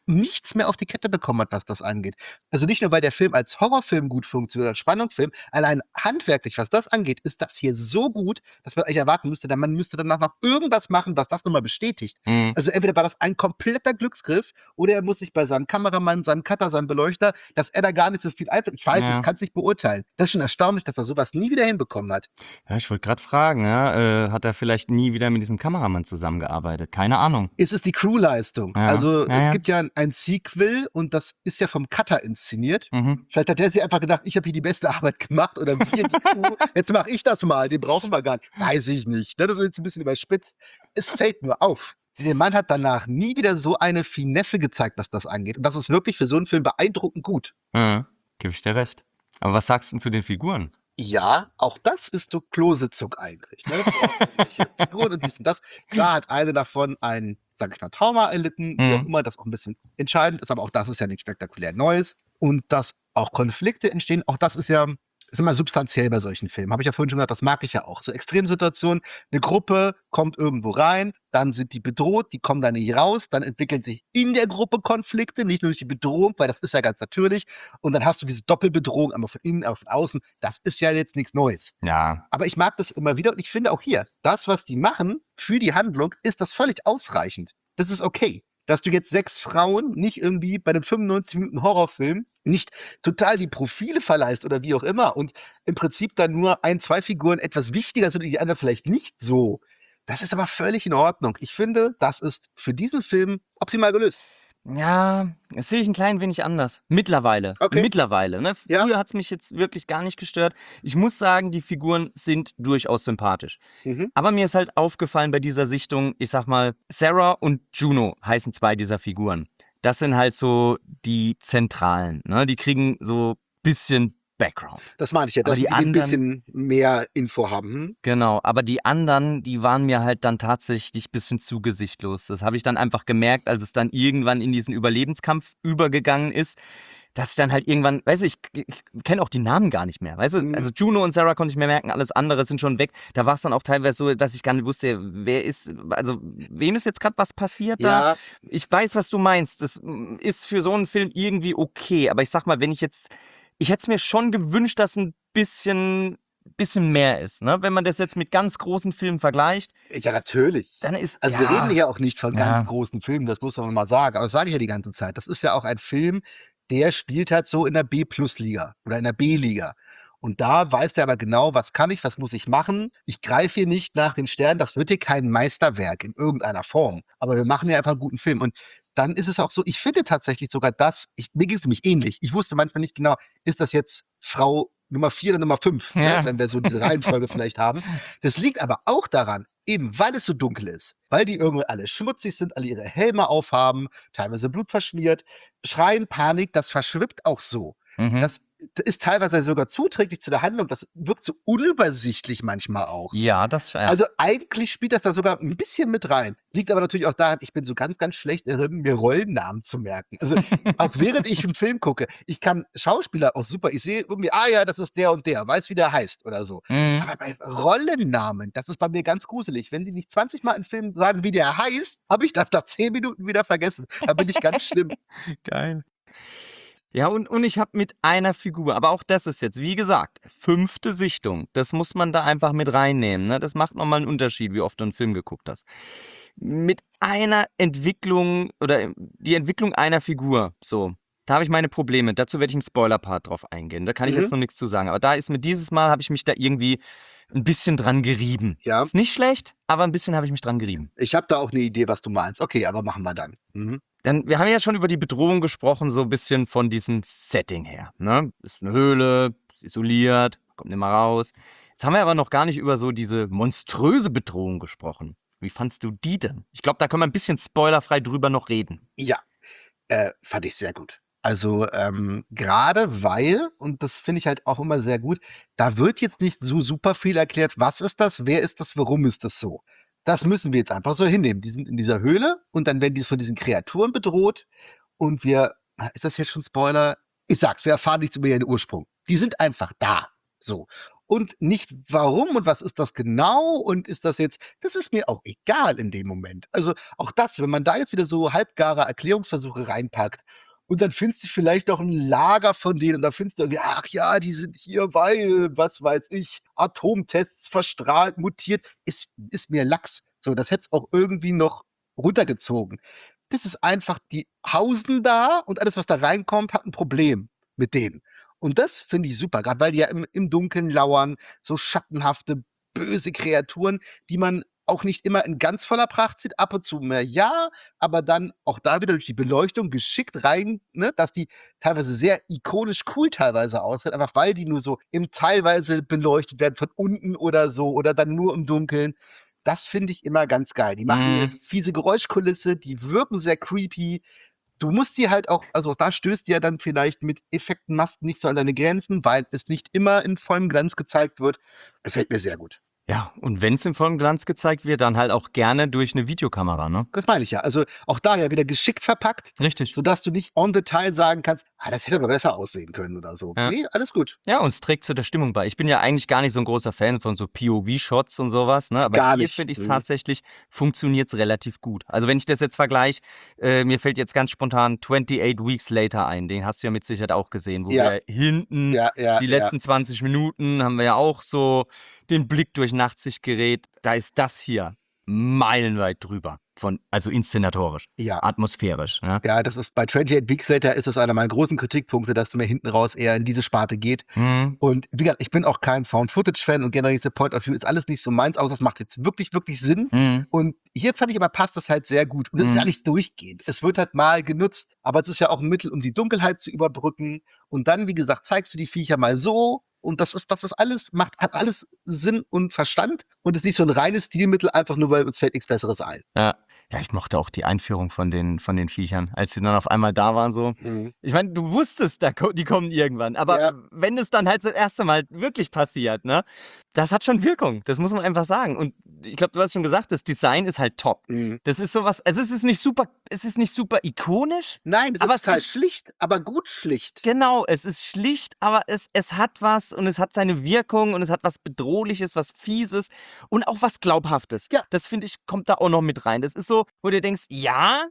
nichts mehr auf die Kette bekommen hat, was das angeht. Also nicht nur, weil der Film als Horrorfilm gut funktioniert, als Spannungsfilm, allein handwerklich, was das angeht, ist das hier so gut, dass man eigentlich erwarten müsste, dann man müsste danach noch irgendwas machen, was das nochmal bestätigt. Mhm. Also entweder war das ein kompletter Glücksgriff oder er muss sich bei seinem Kameramann, seinem Cutter, seinem Beleuchter, dass er da gar nicht so viel Einfluss. Ich weiß, ich Ja. kann es nicht beurteilen. Das ist schon erstaunlich, dass er sowas nie wieder hinbekommen hat. Ja, ich wollte gerade fragen, ja, äh, hat er vielleicht nie wieder mit diesem Kameramann zusammengearbeitet? Keine Ahnung. Es ist die Crewleistung. Ja. Also Ja, es ja. gibt ja ein, ein Sequel und das ist ja vom Cutter inszeniert. Mhm. Vielleicht hat der sich einfach gedacht, ich habe hier die beste Arbeit gemacht oder wir, die Crew, jetzt mache ich das mal, den brauchen wir gar nicht. Weiß ich nicht. Ne? Das ist jetzt ein bisschen überspitzt. Es fällt nur auf. Der Mann hat danach nie wieder so eine Finesse gezeigt, was das angeht. Und das ist wirklich für so einen Film beeindruckend gut. Ja, gebe ich dir recht. Aber was sagst du denn zu den Figuren? Ja, auch das ist so Klositzung eigentlich. Ne? Ordentliche Figuren und dies und das. Klar hat eine davon ein, sag ich mal, Trauma erlitten, wie auch Mhm. immer, das auch ein bisschen entscheidend ist, aber auch das ist ja nichts spektakulär Neues. Und dass auch Konflikte entstehen, auch das ist ja ist immer substanziell bei solchen Filmen. Habe ich ja vorhin schon gesagt, das mag ich ja auch. So Extremsituationen, eine Gruppe kommt irgendwo rein, dann sind die bedroht, die kommen da nicht raus, dann entwickeln sich in der Gruppe Konflikte, nicht nur durch die Bedrohung, weil das ist ja ganz natürlich. Und dann hast du diese Doppelbedrohung, einmal von innen, einmal von außen. Das ist ja jetzt nichts Neues. Ja. Aber ich mag das immer wieder und ich finde auch hier, das, was die machen für die Handlung, ist das völlig ausreichend. Das ist okay. Dass du jetzt sechs Frauen nicht irgendwie bei einem fünfundneunzig Minuten Horrorfilm nicht total die Profile verleihst oder wie auch immer und im Prinzip dann nur ein, zwei Figuren etwas wichtiger sind und die anderen vielleicht nicht so. Das ist aber völlig in Ordnung. Ich finde, das ist für diesen Film optimal gelöst. Ja, das sehe ich ein klein wenig anders. Mittlerweile. Okay. Mittlerweile. Ne? Ja. Früher hat es mich jetzt wirklich gar nicht gestört. Ich muss sagen, die Figuren sind durchaus sympathisch. Mhm. Aber mir ist halt aufgefallen bei dieser Sichtung, ich sag mal, Sarah und Juno heißen zwei dieser Figuren. Das sind halt so die Zentralen. Ne? Die kriegen so ein bisschen Background. Das meine ich ja, Aber dass die wir ein anderen- bisschen mehr Info haben. Hm? Genau, aber die anderen, die waren mir halt dann tatsächlich ein bisschen zu gesichtlos. Das habe ich dann einfach gemerkt, als es dann irgendwann in diesen Überlebenskampf übergegangen ist, dass ich dann halt irgendwann, weißt du, ich, ich kenne auch die Namen gar nicht mehr, weißt du, Mhm. also Juno und Sarah konnte ich mir merken, alles andere sind schon weg. Da war es dann auch teilweise so, dass ich gar nicht wusste, wer ist, also wem ist jetzt gerade was passiert da? Ja, Ich weiß, was du meinst. Das mm, ist für so einen Film irgendwie okay, aber ich sag mal, wenn ich jetzt, ich hätte es mir schon gewünscht, dass ein bisschen, bisschen mehr ist, ne? Wenn man das jetzt mit ganz großen Filmen vergleicht, ja, natürlich. dann ist, Also ja, wir reden hier auch nicht von Ja. ganz großen Filmen, das muss man mal sagen. Aber das sage ich ja die ganze Zeit. Das ist ja auch ein Film, der spielt halt so in der B-Plus-Liga oder in der B-Liga. Und da weiß der aber genau, was kann ich, was muss ich machen. Ich greife hier nicht nach den Sternen. Das wird hier kein Meisterwerk in irgendeiner Form. Aber wir machen ja einfach einen guten Film. Und dann ist es auch so, ich finde tatsächlich sogar das, ich, mir ging es nämlich ähnlich. Ich wusste manchmal nicht genau, ist das jetzt Frau Nummer vier oder Nummer fünf, Ja. ne? Wenn wir so diese Reihenfolge vielleicht haben. Das liegt aber auch daran, eben weil es so dunkel ist, weil die irgendwie alle schmutzig sind, alle ihre Helme aufhaben, teilweise blutverschmiert, schreien, Panik, das verschwippt auch so. Mhm. Das ist teilweise sogar zuträglich zu der Handlung, das wirkt so unübersichtlich manchmal auch. Ja, das, ja. Also eigentlich spielt das da sogar ein bisschen mit rein. Liegt aber natürlich auch daran, ich bin so ganz, ganz schlecht darin, mir Rollennamen zu merken. Also auch während ich einen Film gucke, ich kann Schauspieler auch super, ich sehe irgendwie, ah ja, das ist der und der, weiß, wie der heißt oder so. Mhm. Aber bei Rollennamen, das ist bei mir ganz gruselig. Wenn die nicht zwanzig Mal im Film sagen, wie der heißt, habe ich das nach zehn Minuten wieder vergessen. Da bin ich ganz schlimm. Geil. Ja, und, und ich habe mit einer Figur, aber auch das ist jetzt, wie gesagt, fünfte Sichtung. Das muss man da einfach mit reinnehmen. Ne? Das macht nochmal einen Unterschied, wie oft du einen Film geguckt hast. Mit einer Entwicklung oder die Entwicklung einer Figur, so, da habe ich meine Probleme. Dazu werde ich im Spoiler-Part drauf eingehen. Da kann ich Mhm. jetzt noch nichts zu sagen. Aber da ist mir dieses Mal, habe ich mich da irgendwie ein bisschen dran gerieben. Ja. Ist nicht schlecht, aber ein bisschen habe ich mich dran gerieben. Ich habe da auch eine Idee, was du meinst. Okay, aber machen wir dann. Mhm. Dann, wir haben ja schon über die Bedrohung gesprochen, so ein bisschen von diesem Setting her. Ne? Ist eine Höhle, ist isoliert, kommt nicht mal raus. Jetzt haben wir aber noch gar nicht über so diese monströse Bedrohung gesprochen. Wie fandst du die denn? Ich glaube, da können wir ein bisschen spoilerfrei drüber noch reden. Ja, äh, fand ich sehr gut. Also ähm, gerade weil, und das finde ich halt auch immer sehr gut, da wird jetzt nicht so super viel erklärt, was ist das, wer ist das, warum ist das so. Das müssen wir jetzt einfach so hinnehmen. Die sind in dieser Höhle und dann werden die von diesen Kreaturen bedroht und wir, ah, ist das jetzt schon Spoiler? Ich sag's, wir erfahren nichts über ihren Ursprung. Die sind einfach da. So. und nicht warum und was ist das genau und ist das jetzt, das ist mir auch egal in dem Moment. Also auch das, wenn man da jetzt wieder so halbgare Erklärungsversuche reinpackt und dann findest du vielleicht auch ein Lager von denen und da findest du irgendwie, ach ja, die sind hier, weil, was weiß ich, Atomtests verstrahlt, mutiert, ist, ist mir Lachs. So, das hätte es auch irgendwie noch runtergezogen. Das ist einfach, die hausen da und alles, was da reinkommt, hat ein Problem mit denen. Und das finde ich super, gerade weil die ja im, im Dunkeln lauern, so schattenhafte, böse Kreaturen, die man auch nicht immer in ganz voller Pracht sieht, ab und zu mehr ja, aber dann auch da wieder durch die Beleuchtung geschickt rein, ne, dass die teilweise sehr ikonisch cool teilweise aussehen, einfach weil die nur so im teilweise beleuchtet werden von unten oder so oder dann nur im Dunkeln. Das finde ich immer ganz geil. Die machen eine Mhm. fiese Geräuschkulisse, die wirken sehr creepy. Du musst die halt auch, also auch da stößt die ja dann vielleicht mit Effekten, Masken nicht so an deine Grenzen, weil es nicht immer in vollem Glanz gezeigt wird. Gefällt mir sehr gut. Ja, und wenn es im vollen Glanz gezeigt wird, dann halt auch gerne durch eine Videokamera, ne? Das meine ich ja. Also auch da ja wieder geschickt verpackt, Richtig. sodass du nicht on Detail sagen kannst, ah, das hätte aber besser aussehen können oder so. Ja. Nee, alles gut. Ja, und es trägt zu der Stimmung bei. Ich bin ja eigentlich gar nicht so ein großer Fan von so P O V-Shots und sowas, ne? Aber Gar hier nicht. finde ich es Mhm. tatsächlich, funktioniert es relativ gut. Also wenn ich das jetzt vergleiche, äh, mir fällt jetzt ganz spontan twenty-eight Weeks Later ein. Den hast du ja mit Sicherheit auch gesehen, wo Ja. wir hinten Ja, ja, die ja. letzten zwanzig Minuten haben wir ja auch so den Blick durch Nachtsichtgerät. Da ist das hier meilenweit drüber. Von, also inszenatorisch, Ja. atmosphärisch. Ne? Ja, das ist bei twenty-eight Weeks Later ist es einer meiner großen Kritikpunkte, dass mir hinten raus eher in diese Sparte geht. Mhm. Und wie gesagt, ich bin auch kein Found-Footage-Fan und generell diese Point of View ist alles nicht so meins, außer es macht jetzt wirklich, wirklich Sinn. Mhm. Und hier fand ich aber, passt das halt sehr gut. Und es ist ja Mhm. nicht durchgehend. Es wird halt mal genutzt, aber es ist ja auch ein Mittel, um die Dunkelheit zu überbrücken. Und dann, wie gesagt, zeigst du die Viecher mal so. Und das ist, das ist alles, macht, hat alles Sinn und Verstand und ist nicht so ein reines Stilmittel, einfach nur, weil uns fällt nichts Besseres ein. Ja. Ja, ich mochte auch die Einführung von den, von den Viechern, als sie dann auf einmal da waren so. Mhm. Ich meine, du wusstest, da, ko- die kommen irgendwann. Aber Ja. wenn es dann halt das erste Mal wirklich passiert, ne, das hat schon Wirkung. Das muss man einfach sagen. Und ich glaube, du hast schon gesagt, das Design ist halt top. Mhm. Das ist sowas, also es ist nicht super, es ist nicht super ikonisch. Nein, es Aber ist es halt ist- schlicht, aber gut schlicht. Genau, es ist schlicht, aber es, es hat was und es hat seine Wirkung und es hat was Bedrohliches, was Fieses und auch was Glaubhaftes. Ja. Das finde ich, kommt da auch noch mit rein. Das ist so, wo du denkst, ja,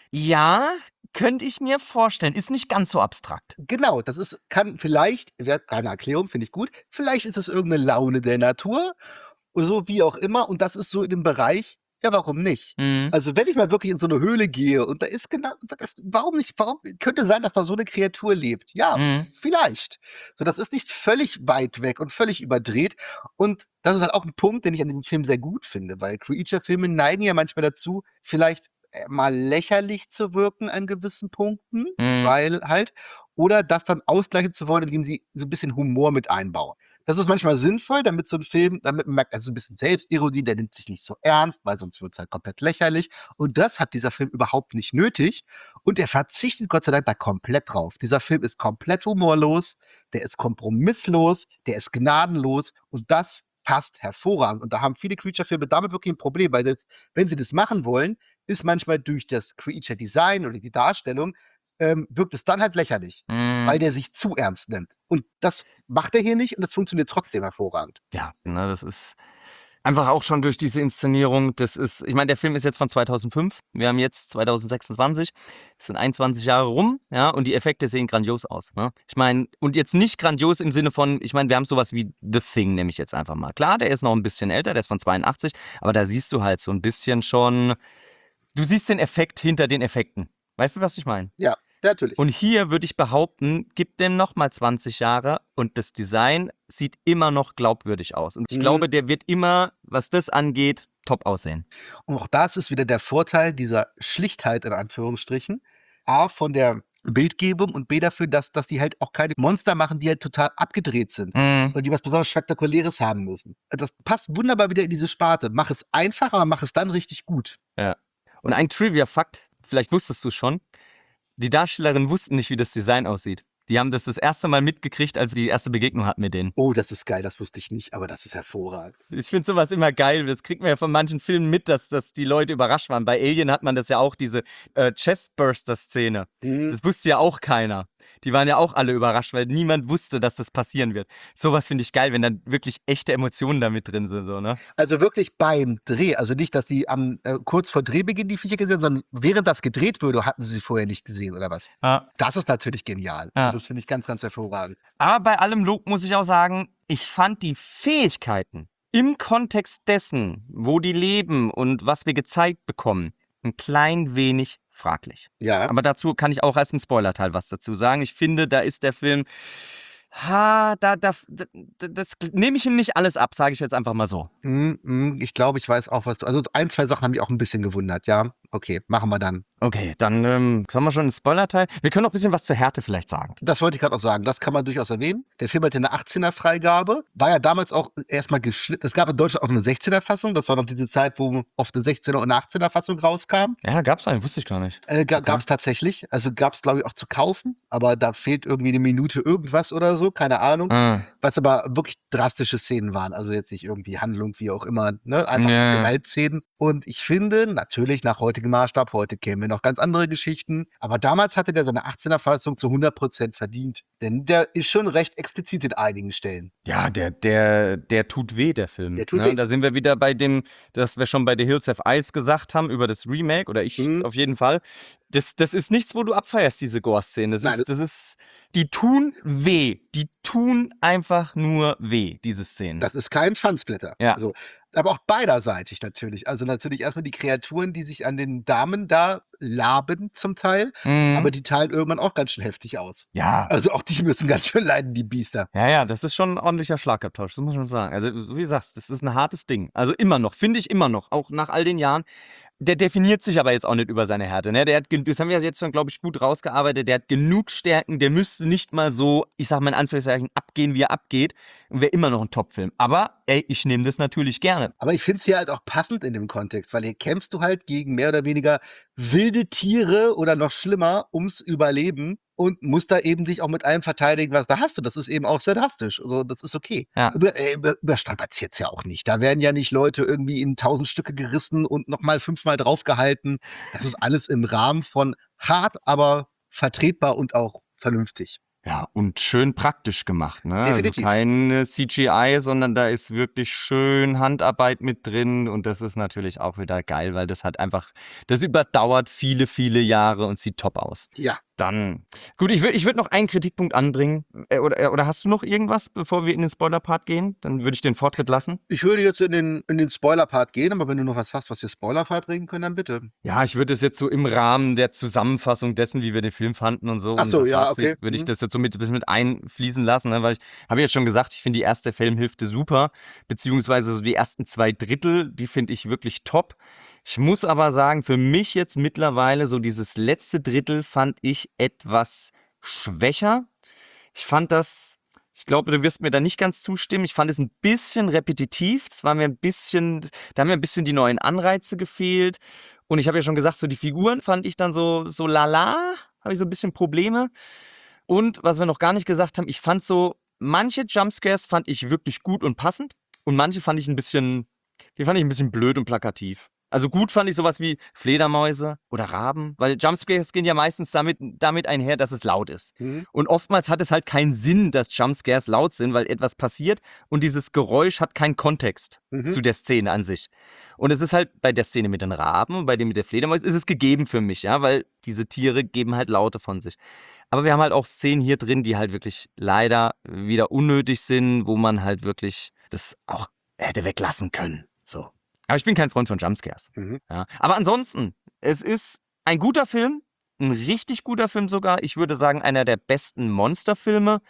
ja, könnte ich mir vorstellen. Ist nicht ganz so abstrakt. Genau, das ist, kann vielleicht, wäre keine Erklärung, finde ich gut. Vielleicht ist es irgendeine Laune der Natur oder so, wie auch immer. Und das ist so in dem Bereich, ja, warum nicht? Mhm. Also, wenn ich mal wirklich in so eine Höhle gehe und da ist genau, das, warum nicht? Warum könnte sein, dass da so eine Kreatur lebt? Ja, Mhm. vielleicht. So, das ist nicht völlig weit weg und völlig überdreht. Und das ist halt auch ein Punkt, den ich an diesem Film sehr gut finde, weil Creature-Filme neigen ja manchmal dazu, vielleicht äh, mal lächerlich zu wirken an gewissen Punkten, Mhm. weil halt, oder das dann ausgleichen zu wollen, indem sie so ein bisschen Humor mit einbauen. Das ist manchmal sinnvoll, damit so ein Film, damit man merkt, das ist ein bisschen Selbstironie, der nimmt sich nicht so ernst, weil sonst wird es halt komplett lächerlich. Und das hat dieser Film überhaupt nicht nötig. Und er verzichtet Gott sei Dank da komplett drauf. Dieser Film ist komplett humorlos, der ist kompromisslos, der ist gnadenlos und das passt hervorragend. Und da haben viele Creature-Filme damit wirklich ein Problem, weil selbst wenn sie das machen wollen, ist manchmal durch das Creature-Design oder die Darstellung, ähm, wirkt es dann halt lächerlich, Mhm. weil der sich zu ernst nimmt. Und das macht er hier nicht und das funktioniert trotzdem hervorragend. Ja, ne, das ist einfach auch schon durch diese Inszenierung. Das ist, ich meine, der Film ist jetzt von zweitausendfünf. Wir haben jetzt zweitausendsechsundzwanzig. Es sind einundzwanzig Jahre rum, ja, und die Effekte sehen grandios aus. Ne? Ich meine, und jetzt nicht grandios im Sinne von, ich meine, wir haben sowas wie The Thing, nehme ich jetzt einfach mal. Klar, der ist noch ein bisschen älter, der ist von zweiundachtzig, aber da siehst du halt so ein bisschen schon, du siehst den Effekt hinter den Effekten. Weißt du, was ich meine? Ja, natürlich. Und hier würde ich behaupten, gib dem nochmal zwanzig Jahre und das Design sieht immer noch glaubwürdig aus. Und ich Mhm. glaube, der wird immer, was das angeht, top aussehen. Und auch das ist wieder der Vorteil dieser Schlichtheit in Anführungsstrichen. A, von der Bildgebung und B, dafür, dass, dass die halt auch keine Monster machen, die halt total abgedreht sind. Mhm. Oder die was besonders Spektakuläres haben müssen. Das passt wunderbar wieder in diese Sparte. Mach es einfach, aber mach es dann richtig gut. Ja. Und ein Trivia-Fakt, vielleicht wusstest du es schon, die Darstellerinnen wussten nicht, wie das Design aussieht. Die haben das das erste Mal mitgekriegt, als sie die erste Begegnung hatten mit denen. Oh, das ist geil, das wusste ich nicht, aber das ist hervorragend. Ich finde sowas immer geil. Das kriegt man ja von manchen Filmen mit, dass, dass die Leute überrascht waren. Bei Alien hat man das ja auch, diese äh, Chestburster-Szene. Mhm. Das wusste ja auch keiner. Die waren ja auch alle überrascht, weil niemand wusste, dass das passieren wird. Sowas finde ich geil, wenn dann wirklich echte Emotionen da mit drin sind, so, ne? Also wirklich beim Dreh, also nicht, dass die am äh, kurz vor Drehbeginn die Viecher gesehen haben, sondern während das gedreht wurde, hatten sie sie vorher nicht gesehen, oder was? Ja. Das ist natürlich genial. Also Ja. das finde ich ganz, ganz hervorragend. Aber bei allem Lob muss ich auch sagen, ich fand die Fähigkeiten im Kontext dessen, wo die leben und was wir gezeigt bekommen, ein klein wenig fraglich. Ja. Aber dazu kann ich auch erst im Spoilerteil was dazu sagen. Ich finde, da ist der Film, ha, da, da, da das nehme ich ihm nicht alles ab, sage ich jetzt einfach mal so. Mm, mm, ich glaube, ich weiß auch, was du. Also ein, zwei Sachen haben mich auch ein bisschen gewundert, ja. Okay, machen wir dann. Okay, dann ähm, kommen wir schon ins Spoilerteil. Wir können noch ein bisschen was zur Härte vielleicht sagen. Das wollte ich gerade auch sagen. Das kann man durchaus erwähnen. Der Film hatte eine achtzehner-Freigabe. War ja damals auch erstmal geschnitten. Es gab in Deutschland auch eine sechzehner-Fassung. Das war noch diese Zeit, wo oft eine sechzehner- und eine achtzehner-Fassung rauskam. Ja, gab's einen, wusste ich gar nicht. Äh, ga, Okay. Gab es tatsächlich. Also gab es, glaube ich, auch zu kaufen. Aber da fehlt irgendwie eine Minute irgendwas oder so. Keine Ahnung. Ah, Was aber wirklich drastische Szenen waren. Also jetzt nicht irgendwie Handlung, wie auch immer. Ne? Einfach Ja. Gewaltszenen. Und ich finde, natürlich nach heutigem Maßstab, heute kämen wir noch ganz andere Geschichten. Aber damals hatte der seine achtzehner-Fassung zu hundert Prozent verdient. Denn der ist schon recht explizit in einigen Stellen. Ja, der, der, der tut weh, der Film. Der tut ne? weh. Da sind wir wieder bei dem, das wir schon bei The Hills Have Eyes gesagt haben, über das Remake, oder ich Mhm. auf jeden Fall. Das, das ist nichts, wo du abfeierst, diese Gore-Szenen. Das Nein, ist, das ist, die tun weh. Die tun einfach nur weh, diese Szenen. Das ist kein Fansplitter. Ja. Also, aber auch beiderseitig natürlich. Also natürlich erstmal die Kreaturen, die sich an den Damen da laben zum Teil, Mhm. aber die teilen irgendwann auch ganz schön heftig aus. ja. Also auch die müssen ganz schön leiden, die Biester. Ja, ja, das ist schon ein ordentlicher Schlagabtausch, das muss man sagen. Also, so wie du sagst, das ist ein hartes Ding. Also immer noch, finde ich immer noch, auch nach all den Jahren. Der definiert sich aber jetzt auch nicht über seine Härte. Ne? Der hat, gen- das haben wir jetzt schon, glaube ich, gut rausgearbeitet. Der hat genug Stärken, der müsste nicht mal so, ich sag mal in Anführungszeichen, abgehen, wie er abgeht. Und wäre immer noch ein Top-Film. Aber, ey, ich nehme das natürlich gerne. Aber ich finde es hier halt auch passend in dem Kontext, weil hier kämpfst du halt gegen mehr oder weniger wilde Tiere oder noch schlimmer ums Überleben und musst da eben dich auch mit allem verteidigen, was da hast du. Das ist eben auch sehr drastisch. Also das ist okay. Ja. Über, äh, über, überstrapaziert's ja auch nicht. Da werden ja nicht Leute irgendwie in tausend Stücke gerissen und nochmal fünfmal draufgehalten. Das ist alles im Rahmen von hart, aber vertretbar und auch vernünftig. Ja, und schön praktisch gemacht, ne? Definitiv. Also kein C G I, sondern da ist wirklich schön Handarbeit mit drin und das ist natürlich auch wieder geil, weil das hat einfach, das überdauert viele, viele Jahre und sieht top aus. Ja. Dann, gut, ich würde ich würd noch einen Kritikpunkt anbringen. Äh, Oder, äh, oder hast du noch irgendwas, bevor wir in den Spoiler-Part gehen? Dann würde ich den Vortritt lassen. Ich würde jetzt in den, in den Spoiler-Part gehen, aber wenn du noch was hast, was wir spoilerfrei bringen können, dann bitte. Ja, ich würde es jetzt so im Rahmen der Zusammenfassung dessen, wie wir den Film fanden und so, Ach so, unser ja, Fazit, okay. würde ich Mhm. das jetzt so mit, ein bisschen mit einfließen lassen, ne? Weil ich habe jetzt schon gesagt, ich finde die erste Filmhälfte super, beziehungsweise so die ersten zwei Drittel, die finde ich wirklich top. Ich muss aber sagen, für mich jetzt mittlerweile so dieses letzte Drittel fand ich etwas schwächer. Ich fand das, ich glaube, du wirst mir da nicht ganz zustimmen. Ich fand es ein bisschen repetitiv. Es war mir ein bisschen, da haben mir ein bisschen die neuen Anreize gefehlt. Und ich habe ja schon gesagt, so die Figuren fand ich dann so, so lala, habe ich so ein bisschen Probleme. Und was wir noch gar nicht gesagt haben, ich fand so, manche Jumpscares fand ich wirklich gut und passend. Und manche fand ich ein bisschen, die fand ich ein bisschen blöd und plakativ. Also gut fand ich sowas wie Fledermäuse oder Raben, weil Jumpscares gehen ja meistens damit, damit einher, dass es laut ist. Mhm. Und oftmals hat es halt keinen Sinn, dass Jumpscares laut sind, weil etwas passiert und dieses Geräusch hat keinen Kontext Mhm. zu der Szene an sich. Und es ist halt bei der Szene mit den Raben und bei dem mit der Fledermaus ist es gegeben für mich, ja, weil diese Tiere geben halt Laute von sich. Aber wir haben halt auch Szenen hier drin, die halt wirklich leider wieder unnötig sind, wo man halt wirklich das auch hätte weglassen können. So. Aber ich bin kein Freund von Jumpscares. Mhm. Ja. Aber ansonsten, es ist ein guter Film, ein richtig guter Film sogar. Ich würde sagen, einer der besten Monsterfilme.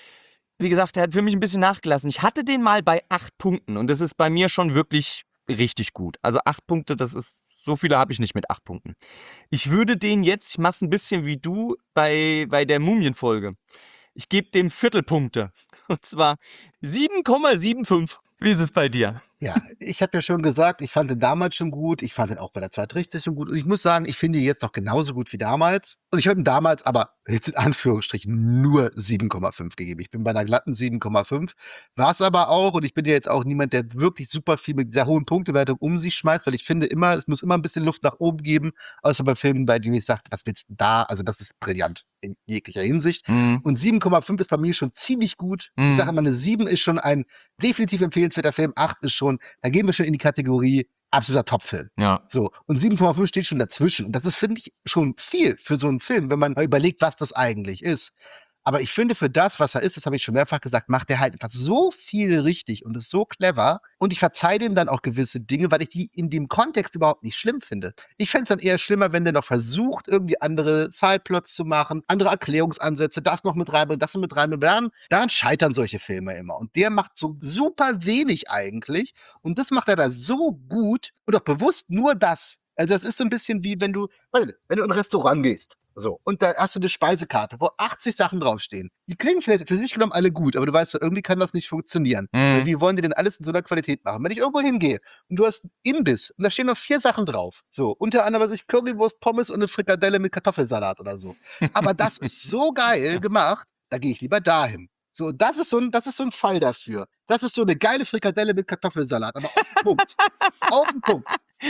Wie gesagt, der hat für mich ein bisschen nachgelassen. Ich hatte den mal bei acht Punkten und das ist bei mir schon wirklich richtig gut. Also acht Punkte, das ist, so viele habe ich nicht mit acht Punkten. Ich würde den jetzt, ich mache es ein bisschen wie du bei, bei der Mumien-Folge. Ich gebe dem Viertelpunkte. Und zwar sieben Komma fünfundsiebzig. Wie ist es bei dir? Ja, ich habe ja schon gesagt, ich fand den damals schon gut. Ich fand den auch bei der zweiten richtig schon gut. Und ich muss sagen, ich finde ihn jetzt noch genauso gut wie damals. Und ich habe ihm damals aber jetzt in Anführungsstrichen nur sieben Komma fünf gegeben. Ich bin bei einer glatten sieben Komma fünf. War es aber auch, und ich bin ja jetzt auch niemand, der wirklich super viel mit sehr hohen Punktewertungen um sich schmeißt, weil ich finde immer, es muss immer ein bisschen Luft nach oben geben, außer bei Filmen, bei denen ich sage, was willst du da? Also das ist brillant in jeglicher Hinsicht. Mhm. Und sieben Komma fünf ist bei mir schon ziemlich gut. Ich Mhm. sage immer, eine sieben ist schon ein definitiv empfehlenswerter Film, acht ist schon, da gehen wir schon in die Kategorie absoluter Top-Film. Ja. So, und sieben Komma fünf steht schon dazwischen. Und das ist, finde ich, schon viel für so einen Film, wenn man mal überlegt, was das eigentlich ist. Aber ich finde, für das, was er ist, das habe ich schon mehrfach gesagt, macht er halt einfach so viel richtig und ist so clever. Und ich verzeihe dem dann auch gewisse Dinge, weil ich die in dem Kontext überhaupt nicht schlimm finde. Ich fände es dann eher schlimmer, wenn der noch versucht, irgendwie andere Sideplots zu machen, andere Erklärungsansätze, das noch mit reinbringen, das noch mit reinbringen. Daran, daran scheitern solche Filme immer. Und der macht so super wenig eigentlich. Und das macht er da so gut und auch bewusst nur das. Also das ist so ein bisschen wie wenn du, weiß nicht, wenn du in ein Restaurant gehst. So, und da hast du eine Speisekarte, wo achtzig Sachen draufstehen. Die klingen vielleicht für sich genommen alle gut, aber du weißt so, irgendwie kann das nicht funktionieren. Weil Mhm. wie wollen die denn alles in so einer Qualität machen? Wenn ich irgendwo hingehe und du hast einen Imbiss und da stehen noch vier Sachen drauf. So, unter anderem, was ich Currywurst, Pommes und eine Frikadelle mit Kartoffelsalat oder so. Aber das ist so geil gemacht, da gehe ich lieber dahin. So, das ist so ein, das ist so ein Fall dafür. Das ist so eine geile Frikadelle mit Kartoffelsalat, aber auf den Punkt. Auf den Punkt.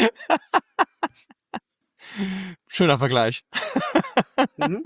Schöner Vergleich. Mhm.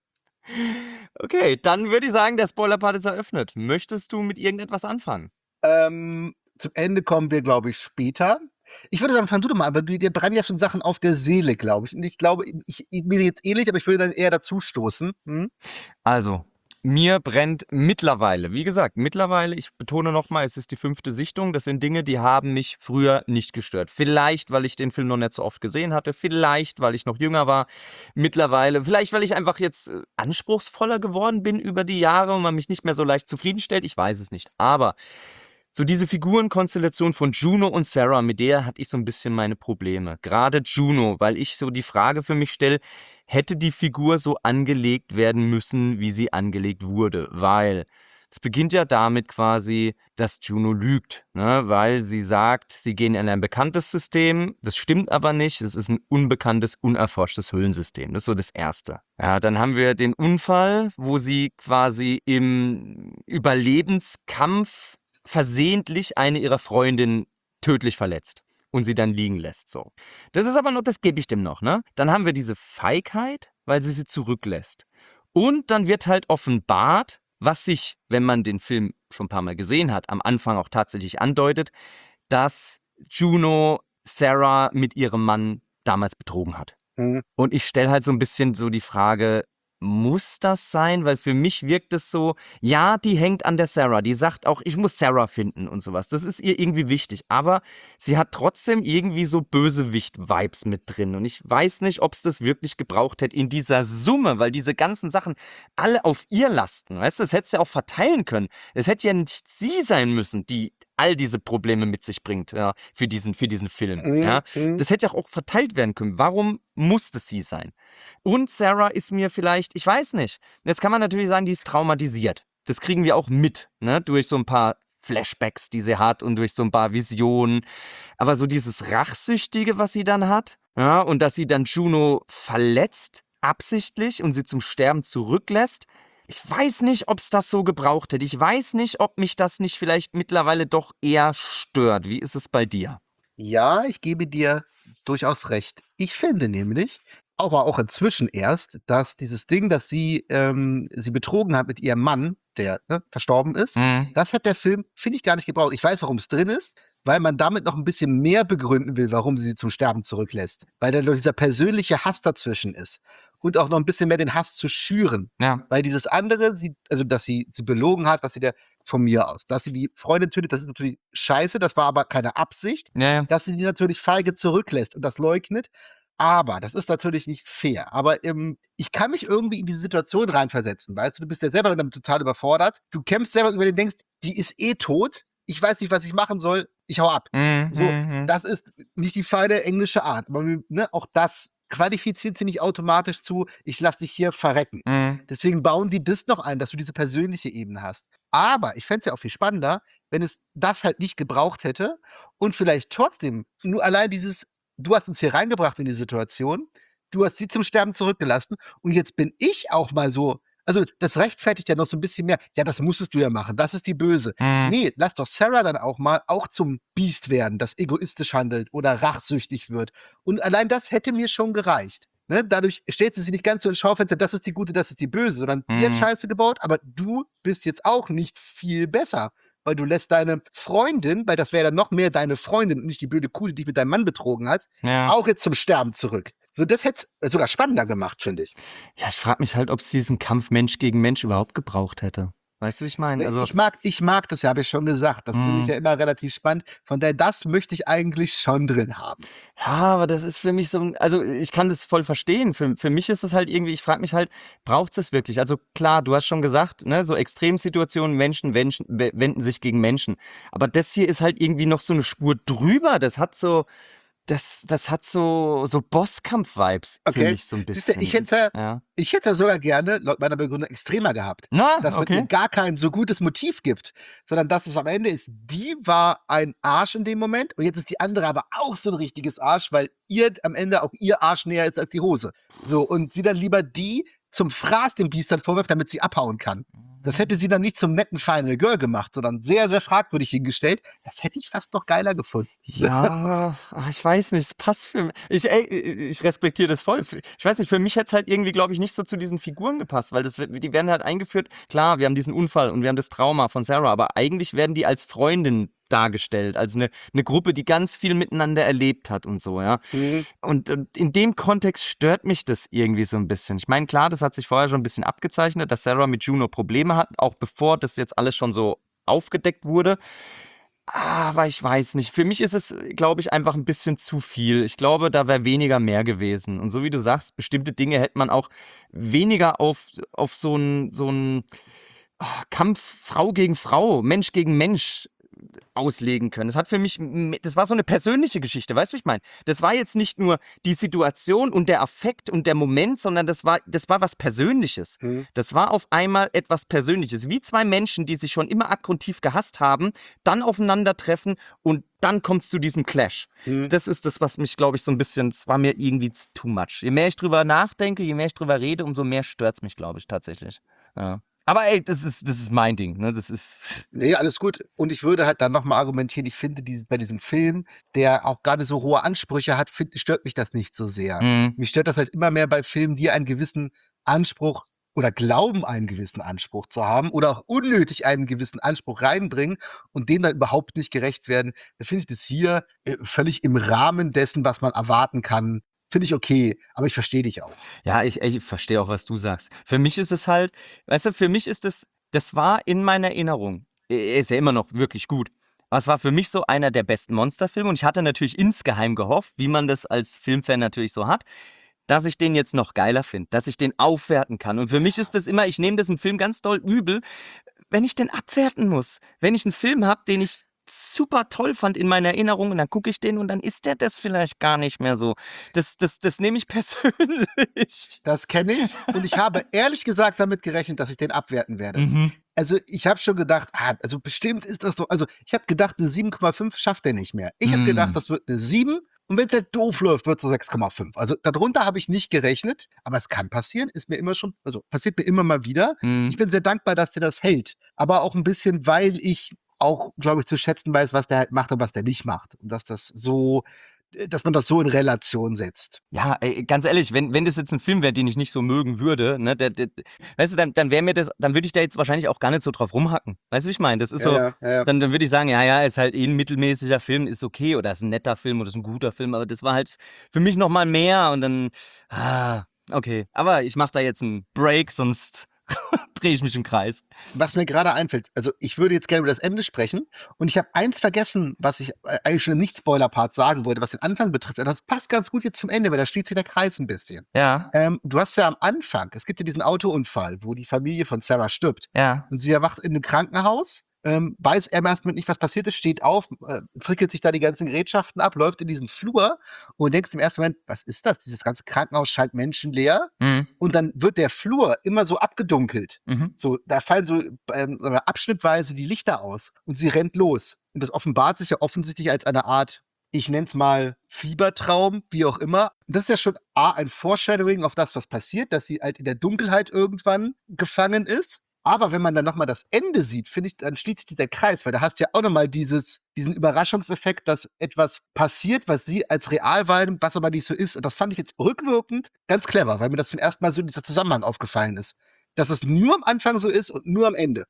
Okay, dann würde ich sagen, der Spoiler-Part ist eröffnet. Möchtest du mit irgendetwas anfangen? Ähm, zum Ende kommen wir, glaube ich, später. Ich würde sagen, fang du doch mal an, weil du, dir brennen ja schon Sachen auf der Seele, glaube ich. Und ich glaube, ich, ich, mir jetzt ähnlich, aber ich würde dann eher dazu stoßen. Hm? Also, mir brennt mittlerweile, wie gesagt, mittlerweile, ich betone nochmal, es ist die fünfte Sichtung, das sind Dinge, die haben mich früher nicht gestört. Vielleicht, weil ich den Film noch nicht so oft gesehen hatte, vielleicht, weil ich noch jünger war, mittlerweile, vielleicht, weil ich einfach jetzt äh, anspruchsvoller geworden bin über die Jahre und man mich nicht mehr so leicht zufriedenstellt, ich weiß es nicht. Aber so diese Figurenkonstellation von Juno und Sarah, mit der hatte ich so ein bisschen meine Probleme. Gerade Juno, weil ich so die Frage für mich stelle, hätte die Figur so angelegt werden müssen, wie sie angelegt wurde? Weil es beginnt ja damit quasi, dass Juno lügt, ne? Weil sie sagt, sie gehen in ein bekanntes System, das stimmt aber nicht, es ist ein unbekanntes, unerforschtes Höhlensystem. Das ist so das Erste. Ja, dann haben wir den Unfall, wo sie quasi im Überlebenskampf versehentlich eine ihrer Freundinnen tödlich verletzt und sie dann liegen lässt. So. Das ist aber noch, das gebe ich dem noch, ne? Dann haben wir diese Feigheit, weil sie sie zurücklässt. Und dann wird halt offenbart, was sich, wenn man den Film schon ein paar Mal gesehen hat, am Anfang auch tatsächlich andeutet, dass Juno Sarah mit ihrem Mann damals betrogen hat. Hm. Und ich stelle halt so ein bisschen so die Frage, muss das sein? Weil für mich wirkt es so, ja, die hängt an der Sarah. Die sagt auch, ich muss Sarah finden und sowas. Das ist ihr irgendwie wichtig. Aber sie hat trotzdem irgendwie so Bösewicht-Vibes mit drin. Und ich weiß nicht, ob es das wirklich gebraucht hätte in dieser Summe, weil diese ganzen Sachen alle auf ihr lasten. Weißt du, das hätte sie ja auch verteilen können. Es hätte ja nicht sie sein müssen, die all diese Probleme mit sich bringt, ja, für diesen, für diesen Film. Hm, Ja. hm. Das hätte ja auch verteilt werden können. Warum musste sie sein? Und Sarah ist mir vielleicht, ich weiß nicht, jetzt kann man natürlich sagen, die ist traumatisiert. Das kriegen wir auch mit, ne, durch so ein paar Flashbacks, die sie hat und durch so ein paar Visionen. Aber so dieses Rachsüchtige, was sie dann hat, ja, und dass sie dann Juno verletzt, absichtlich, und sie zum Sterben zurücklässt, ich weiß nicht, ob es das so gebraucht hätte. Ich weiß nicht, ob mich das nicht vielleicht mittlerweile doch eher stört. Wie ist es bei dir? Ja, ich gebe dir durchaus recht. Ich finde nämlich, aber auch inzwischen erst, dass dieses Ding, dass sie ähm, sie betrogen hat mit ihrem Mann, der ne, verstorben ist, Mhm. das hat der Film, finde ich, gar nicht gebraucht. Ich weiß, warum es drin ist, weil man damit noch ein bisschen mehr begründen will, warum sie sie zum Sterben zurücklässt. Weil da dieser persönliche Hass dazwischen ist. Und auch noch ein bisschen mehr den Hass zu schüren. Ja. Weil dieses andere, sie, also dass sie sie belogen hat, dass sie der von mir aus, dass sie die Freundin tötet, das ist natürlich scheiße, das war aber keine Absicht. Ja, ja. Dass sie die natürlich feige zurücklässt und das leugnet. Aber das ist natürlich nicht fair. Aber ähm, ich kann mich irgendwie in diese Situation reinversetzen, weißt du? Du bist ja selber damit total überfordert. Du kämpfst selber über den, denkst, die ist eh tot. Ich weiß nicht, was ich machen soll. Ich hau ab. Mhm. So, Mhm. das ist nicht die feine englische Art. Aber ne, auch das qualifiziert sie nicht automatisch zu, ich lass dich hier verrecken. Mhm. Deswegen bauen die das noch ein, dass du diese persönliche Ebene hast. Aber ich fände es ja auch viel spannender, wenn es das halt nicht gebraucht hätte und vielleicht trotzdem nur allein dieses, du hast uns hier reingebracht in die Situation, du hast sie zum Sterben zurückgelassen und jetzt bin ich auch mal so, also das rechtfertigt ja noch so ein bisschen mehr. Ja, das musstest du ja machen, das ist die Böse. Mhm. Nee, lass doch Sarah dann auch mal auch zum Biest werden, das egoistisch handelt oder rachsüchtig wird. Und allein das hätte mir schon gereicht. Ne? Dadurch stellt sie sich nicht ganz so ins Schaufenster, das ist die Gute, das ist die Böse, sondern die hat Mhm. Scheiße gebaut, aber du bist jetzt auch nicht viel besser. Weil du lässt deine Freundin, weil das wäre dann noch mehr deine Freundin und nicht die blöde Kuh, die dich mit deinem Mann betrogen hat, Ja. auch jetzt zum Sterben zurück. So, das hätte es sogar spannender gemacht, finde ich. Ja, ich frage mich halt, ob sie diesen Kampf Mensch gegen Mensch überhaupt gebraucht hätte. Weißt du, wie ich meine? Also, Ich mag, ich mag das ja, habe ich schon gesagt. Das finde ich mh. ja immer relativ spannend. Von daher, das möchte ich eigentlich schon drin haben. Ja, aber das ist für mich so, ein- also ich kann das voll verstehen. Für, für mich ist es halt irgendwie, ich frage mich halt, braucht es das wirklich? Also klar, du hast schon gesagt, ne, so Extremsituationen, Menschen, Menschen we- wenden sich gegen Menschen. Aber das hier ist halt irgendwie noch so eine Spur drüber. Das hat so, das, das hat so, so Bosskampf-Vibes für Okay. mich so ein Siehst du, ich bisschen. hätte, Ja. ich hätte sogar gerne, laut meiner Begründung, extremer gehabt. Na, Dass man ihr okay. gar kein so gutes Motiv gibt, sondern dass es am Ende ist, die war ein Arsch in dem Moment und jetzt ist die andere aber auch so ein richtiges Arsch, weil ihr am Ende auch ihr Arsch näher ist als die Hose. So, und sie dann lieber die zum Fraß dem Biest dann vorwirft, damit sie abhauen kann. Das hätte sie dann nicht zum netten Final Girl gemacht, sondern sehr, sehr fragwürdig hingestellt. Das hätte ich fast noch geiler gefunden. Ja, ah, ich weiß nicht, es passt für mich. Ich, ey, ich respektiere das voll. Ich weiß nicht, für mich hätte es halt irgendwie, glaube ich, nicht so zu diesen Figuren gepasst, weil das, wird- die werden halt eingeführt. Klar, wir haben diesen Unfall und wir haben das Trauma von Sarah, aber eigentlich werden die als Freundin dargestellt, als eine, eine Gruppe, die ganz viel miteinander erlebt hat und so, ja. Mhm. Und, und in dem Kontext stört mich das irgendwie so ein bisschen. Ich meine, klar, das hat sich vorher schon ein bisschen abgezeichnet, dass Sarah mit Juno Probleme hat, auch bevor das jetzt alles schon so aufgedeckt wurde. Aber ich weiß nicht. Für mich ist es, glaube ich, einfach ein bisschen zu viel. Ich glaube, da wäre weniger mehr gewesen. Und so wie du sagst, bestimmte Dinge hätte man auch weniger auf, auf so einen so einen, ah, Kampf Frau gegen Frau, Mensch gegen Mensch auslegen können. Das hat für mich, m- das war so eine persönliche Geschichte, weißt du, wie ich meine? Das war jetzt nicht nur die Situation und der Affekt und der Moment, sondern das war, das war was Persönliches. Mhm. Das war auf einmal etwas Persönliches. Wie zwei Menschen, die sich schon immer abgrundtief gehasst haben, dann aufeinandertreffen und dann kommt es zu diesem Clash. Mhm. Das ist das, was mich, glaube ich, so ein bisschen, das war mir irgendwie zu- too much. Je mehr ich drüber nachdenke, je mehr ich drüber rede, umso mehr stört es mich, glaube ich, tatsächlich. Ja. Aber ey, das ist, das ist mein Ding, ne? Das ist. Nee, alles gut. Und ich würde halt dann nochmal argumentieren, ich finde dies, bei diesem Film, der auch gerade so hohe Ansprüche hat, find, stört mich das nicht so sehr. Mhm. Mich stört das halt immer mehr bei Filmen, die einen gewissen Anspruch oder glauben, einen gewissen Anspruch zu haben oder auch unnötig einen gewissen Anspruch reinbringen und dem dann überhaupt nicht gerecht werden. Da finde ich das hier äh, völlig im Rahmen dessen, was man erwarten kann. Finde ich okay, aber ich verstehe dich auch. Ja, ich, ich verstehe auch, was du sagst. Für mich ist es halt, weißt du, für mich ist es, das war in meiner Erinnerung. Er ist ja immer noch wirklich gut. Aber es war für mich so einer der besten Monsterfilme und ich hatte natürlich insgeheim gehofft, wie man das als Filmfan natürlich so hat, dass ich den jetzt noch geiler finde, dass ich den aufwerten kann. Und für mich ist das immer, ich nehme das im Film ganz doll übel, wenn ich den abwerten muss. Wenn ich einen Film habe, den ich super toll fand in meiner Erinnerung und dann gucke ich den und dann ist der das vielleicht gar nicht mehr so. Das, das, das nehme ich persönlich. Das kenne ich und ich habe ehrlich gesagt damit gerechnet, dass ich den abwerten werde. Mhm. Also, ich habe schon gedacht, ah, also bestimmt ist das so, also, ich habe gedacht, eine sieben Komma fünf schafft er nicht mehr. Ich habe gedacht, Mm. das wird eine sieben und wenn's halt doof läuft, wird's 'ne sechs Komma fünf. Also, darunter habe ich nicht gerechnet, aber es kann passieren, ist mir immer schon, also, passiert mir immer mal wieder. Mm. Ich bin sehr dankbar, dass der das hält, aber auch ein bisschen, weil ich auch, glaube ich, zu schätzen weiß, was der halt macht und was der nicht macht und dass das so äh, dass man das so in Relation setzt. Ja, ey, ganz ehrlich, wenn, wenn das jetzt ein Film wäre, den ich nicht so mögen würde, ne, der, der, weißt du, dann, dann wäre mir das, dann würde ich da jetzt wahrscheinlich auch gar nicht so drauf rumhacken. Weißt du, wie ich meine? Das ist Ja, so, ja, ja, ja. dann, dann würde ich sagen, ja, ja, ist halt eh ein mittelmäßiger Film, ist okay, oder ist ein netter Film oder ist ein guter Film, aber das war halt für mich nochmal mehr und dann, ah, okay. Aber ich mache da jetzt einen Break, sonst drehe ich mich im Kreis. Was mir gerade einfällt, also ich würde jetzt gerne über das Ende sprechen und ich habe eins vergessen, was ich äh, eigentlich schon im Nicht-Spoiler-Part sagen wollte, was den Anfang betrifft. Und das passt ganz gut jetzt zum Ende, weil da schließt sich der Kreis ein bisschen. Ja, Ähm, du hast ja am Anfang, es gibt ja diesen Autounfall, wo die Familie von Sarah stirbt ja. und sie erwacht in einem Krankenhaus, ähm, weiß er im ersten Moment nicht, was passiert ist, steht auf, äh, frickelt sich da die ganzen Gerätschaften ab, läuft in diesen Flur und denkst im ersten Moment, was ist das? Dieses ganze Krankenhaus scheint menschenleer. Mhm. Und dann wird der Flur immer so abgedunkelt. Mhm. So, da fallen so ähm, abschnittweise die Lichter aus und sie rennt los. Und das offenbart sich ja offensichtlich als eine Art ich nenne es mal Fiebertraum, wie auch immer. Das ist ja schon A, ein Foreshadowing auf das, was passiert, dass sie halt in der Dunkelheit irgendwann gefangen ist. Aber wenn man dann nochmal das Ende sieht, finde ich, dann schließt sich dieser Kreis, weil da hast du ja auch nochmal dieses, diesen Überraschungseffekt, dass etwas passiert, was sie als real wahrnimmt, was aber nicht so ist. Und das fand ich jetzt rückwirkend ganz clever, weil mir das zum ersten Mal so in dieser Zusammenhang aufgefallen ist. Dass es nur am Anfang so ist und nur am Ende.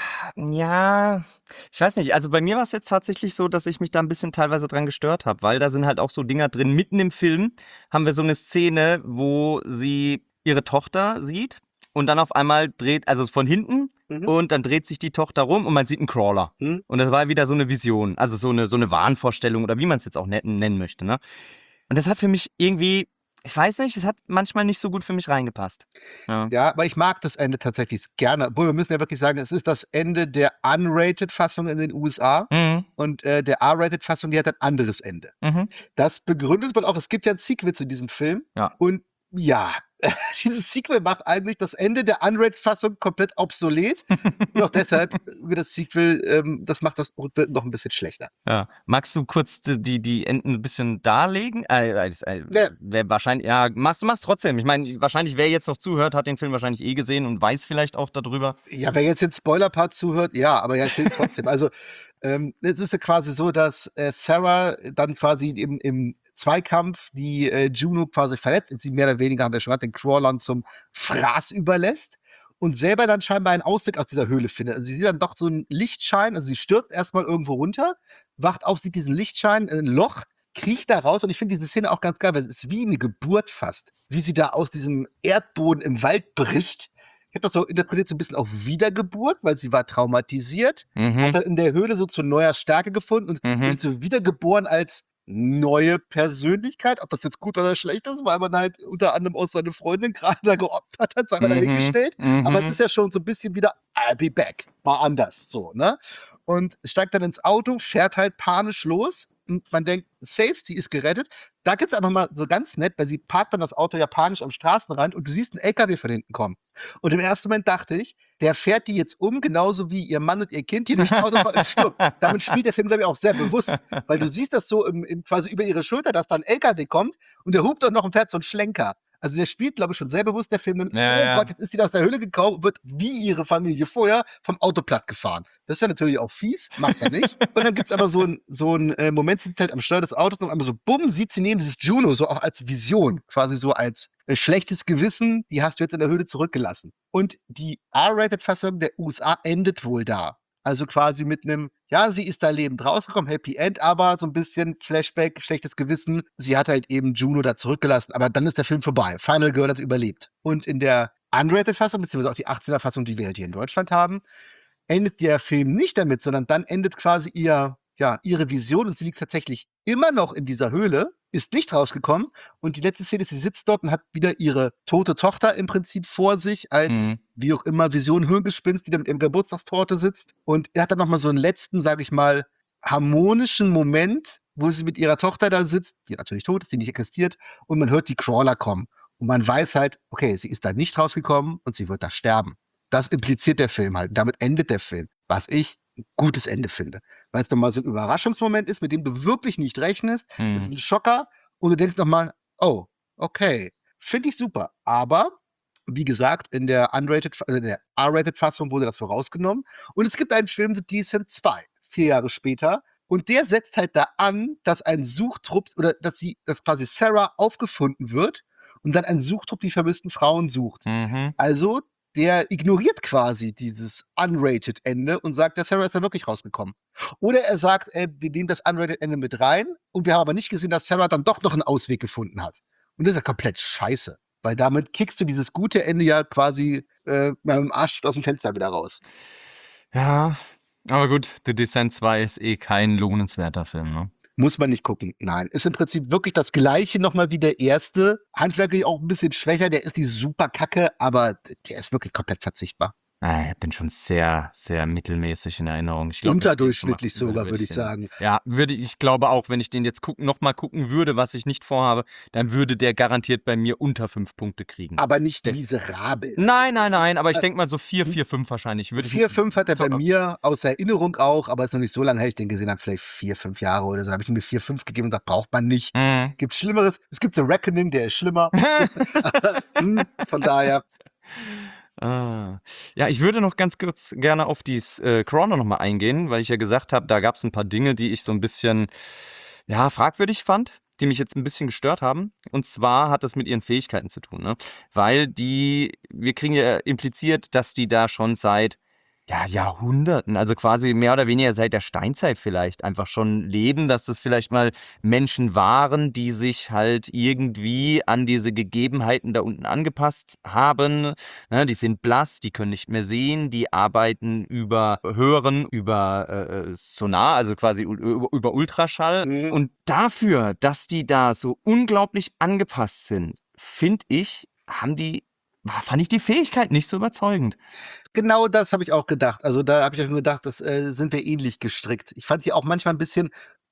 Ja, ich weiß nicht. Also bei mir war es jetzt tatsächlich so, dass ich mich da ein bisschen teilweise dran gestört habe, weil da sind halt auch so Dinger drin. Mitten im Film haben wir so eine Szene, wo sie ihre Tochter sieht und dann auf einmal dreht, also von hinten, Mhm. und dann dreht sich die Tochter rum und man sieht einen Crawler. Mhm. Und das war wieder so eine Vision, also so eine, so eine Wahnvorstellung oder wie man es jetzt auch nennen, nennen möchte. Ne? Und das hat für mich irgendwie, ich weiß nicht, es hat manchmal nicht so gut für mich reingepasst. Ja. Ja, aber ich mag das Ende tatsächlich gerne. Obwohl, wir müssen ja wirklich sagen, es ist das Ende der Unrated-Fassung in den U S A. Mhm. Und äh, der R-Rated-Fassung, die hat ein anderes Ende. Mhm. Das begründet wohl auch, es gibt ja ein Sequel zu diesem Film. Ja. Und ja, dieses Sequel macht eigentlich das Ende der Unrated-Fassung komplett obsolet. Und auch deshalb, über das Sequel, ähm, das macht das noch ein bisschen schlechter. Ja. Magst du kurz die, die, die Enden ein bisschen darlegen? Äh, äh, äh, Ja. wer wahrscheinlich, ja, machst du machst trotzdem. Ich meine, wahrscheinlich, wer jetzt noch zuhört, hat den Film wahrscheinlich eh gesehen und weiß vielleicht auch darüber. Ja, wer jetzt den Spoiler-Part zuhört, ja, aber ja, ich will trotzdem. Also, ähm, es ist ja quasi so, dass äh, Sarah dann quasi im, im Zweikampf die äh, Juno quasi verletzt und sie mehr oder weniger, haben wir schon gesagt, den Crawlern zum Fraß überlässt und selber dann scheinbar einen Ausweg aus dieser Höhle findet. Also sie sieht dann doch so einen Lichtschein, also sie stürzt erstmal irgendwo runter, wacht auf, sieht diesen Lichtschein, ein Loch, kriecht da raus und ich finde diese Szene auch ganz geil, weil es ist wie eine Geburt fast, wie sie da aus diesem Erdboden im Wald bricht. Ich habe das so interpretiert, so ein bisschen auf Wiedergeburt, weil sie war traumatisiert, Mhm. hat dann in der Höhle so zu neuer Stärke gefunden und Mhm. ist so wiedergeboren als neue Persönlichkeit. Ob das jetzt gut oder schlecht ist, weil man halt unter anderem auch seine Freundin gerade da geopfert hat, sei mal Mhm. dahingestellt. Aber es Mhm. ist ja schon so ein bisschen wieder, I'll be back. Mal anders, so, ne? Und steigt dann ins Auto, fährt halt panisch los und man denkt, safe, sie ist gerettet. Da gibt's auch noch mal so ganz nett, weil sie parkt dann das Auto ja panisch am Straßenrand und du siehst einen L K W von hinten kommen. Und im ersten Moment dachte ich, der fährt die jetzt um, genauso wie ihr Mann und ihr Kind, die nicht Auto fahren und stirbt. Damit spielt der Film, glaube ich, auch sehr bewusst. Weil du siehst das so im, im, quasi über ihre Schulter, dass da ein L K W kommt und der hupt doch noch und fährt so einen Schlenker. Also der spielt, glaube ich, schon sehr bewusst, der Film, denn, Ja, oh ja. Gott, jetzt ist sie aus der Höhle gekommen und wird wie ihre Familie vorher vom Auto platt gefahren. Das wäre natürlich auch fies, macht er nicht. Und dann gibt's aber so einen so ein, äh, Moment, sie sitzt halt am Steuer des Autos und einmal so, bumm, sieht sie neben sich Juno, so auch als Vision, quasi so als äh, schlechtes Gewissen, die hast du jetzt in der Höhle zurückgelassen. Und die R-Rated-Fassung der U S A endet wohl da. Also quasi mit einem, ja, sie ist da lebend rausgekommen, Happy End, aber so ein bisschen Flashback, schlechtes Gewissen. Sie hat halt eben Juno da zurückgelassen, aber dann ist der Film vorbei. Final Girl hat überlebt. Und in der Unrated-Fassung, beziehungsweise auch die achtzehner-Fassung, die wir halt hier in Deutschland haben, endet der Film nicht damit, sondern dann endet quasi ihr, ja, ihre Vision und sie liegt tatsächlich immer noch in dieser Höhle, ist nicht rausgekommen und die letzte Szene ist, sie sitzt dort und hat wieder ihre tote Tochter im Prinzip vor sich als, Mhm. wie auch immer, Vision Hirngespinst, die da mit ihrem Geburtstagstorte sitzt und er hat dann nochmal so einen letzten, sage ich mal, harmonischen Moment, wo sie mit ihrer Tochter da sitzt, die natürlich tot ist, die nicht existiert und man hört die Crawler kommen und man weiß halt, okay, sie ist da nicht rausgekommen und sie wird da sterben. Das impliziert der Film halt. Damit endet der Film. Was ich ein gutes Ende finde. Weil es nochmal so ein Überraschungsmoment ist, mit dem du wirklich nicht rechnest. Mhm. Es ist ein Schocker und du denkst nochmal, oh, okay. Finde ich super. Aber, wie gesagt, in der Unrated, äh, in der R-Rated-Fassung wurde das vorausgenommen. Und es gibt einen Film, The Descent zwei, vier Jahre später. Und der setzt halt da an, dass ein Suchtrupp oder dass sie, dass quasi Sarah aufgefunden wird und dann ein Suchtrupp die vermissten Frauen sucht. Mhm. Also der ignoriert quasi dieses Unrated-Ende und sagt, der Sarah ist da wirklich rausgekommen. Oder er sagt, ey, wir nehmen das Unrated-Ende mit rein und wir haben aber nicht gesehen, dass Sarah dann doch noch einen Ausweg gefunden hat. Und das ist ja komplett scheiße. Weil damit kickst du dieses gute Ende ja quasi äh, mit dem Arsch aus dem Fenster wieder raus. Ja, aber gut, The Descent zwei ist eh kein lohnenswerter Film, ne? Muss man nicht gucken. Nein, ist im Prinzip wirklich das Gleiche nochmal wie der erste. Handwerklich auch ein bisschen schwächer, der ist die super Kacke, aber der ist wirklich komplett verzichtbar. Ah, ich habe den schon sehr, sehr mittelmäßig in Erinnerung. Ich glaube, wenn ich den so mal Unterdurchschnittlich gucken würde, sogar, würde würde ich ich den sagen. ja, würde ich glaube auch, wenn ich den jetzt guck noch mal gucken würde, was ich nicht vorhabe, dann würde der garantiert bei mir unter fünf Punkte kriegen. Aber nicht Der miserabel. Also, nein, nein, es ist, nein, aber ich äh, denke mal so vier, hm, vier, fünf wahrscheinlich würde ich vier, fünf hat er so bei mir aus Erinnerung auch, aber ist noch nicht so lange her, ich den gesehen habe, vielleicht vier, fünf Jahre oder so. Habe ich ihm vier, fünf gegeben und gesagt, braucht man nicht. Mhm. Gibt Schlimmeres. Es gibt so Reckoning, der ist schlimmer. Aber, hm, von daher. Ah. Ja, ich würde noch ganz kurz gerne auf die äh, Corona noch mal eingehen, weil ich ja gesagt habe, da gab es ein paar Dinge, die ich so ein bisschen, ja, fragwürdig fand, die mich jetzt ein bisschen gestört haben. Und zwar hat das mit ihren Fähigkeiten zu tun, ne? Weil die, wir kriegen ja impliziert, dass die da schon seit ja, Jahrhunderten, also quasi mehr oder weniger seit der Steinzeit vielleicht einfach schon leben, dass das vielleicht mal Menschen waren, die sich halt irgendwie an diese Gegebenheiten da unten angepasst haben. Ne, die sind blass, die können nicht mehr sehen, die arbeiten über Hören, über äh, Sonar, also quasi u- über, über Ultraschall. Hm, Und dafür, dass die da so unglaublich angepasst sind, finde ich, haben die, fand ich die Fähigkeit nicht so überzeugend. Genau das habe ich auch gedacht. Also, da habe ich auch schon gedacht, das, äh, sind wir ähnlich gestrickt. Ich fand sie auch manchmal ein bisschen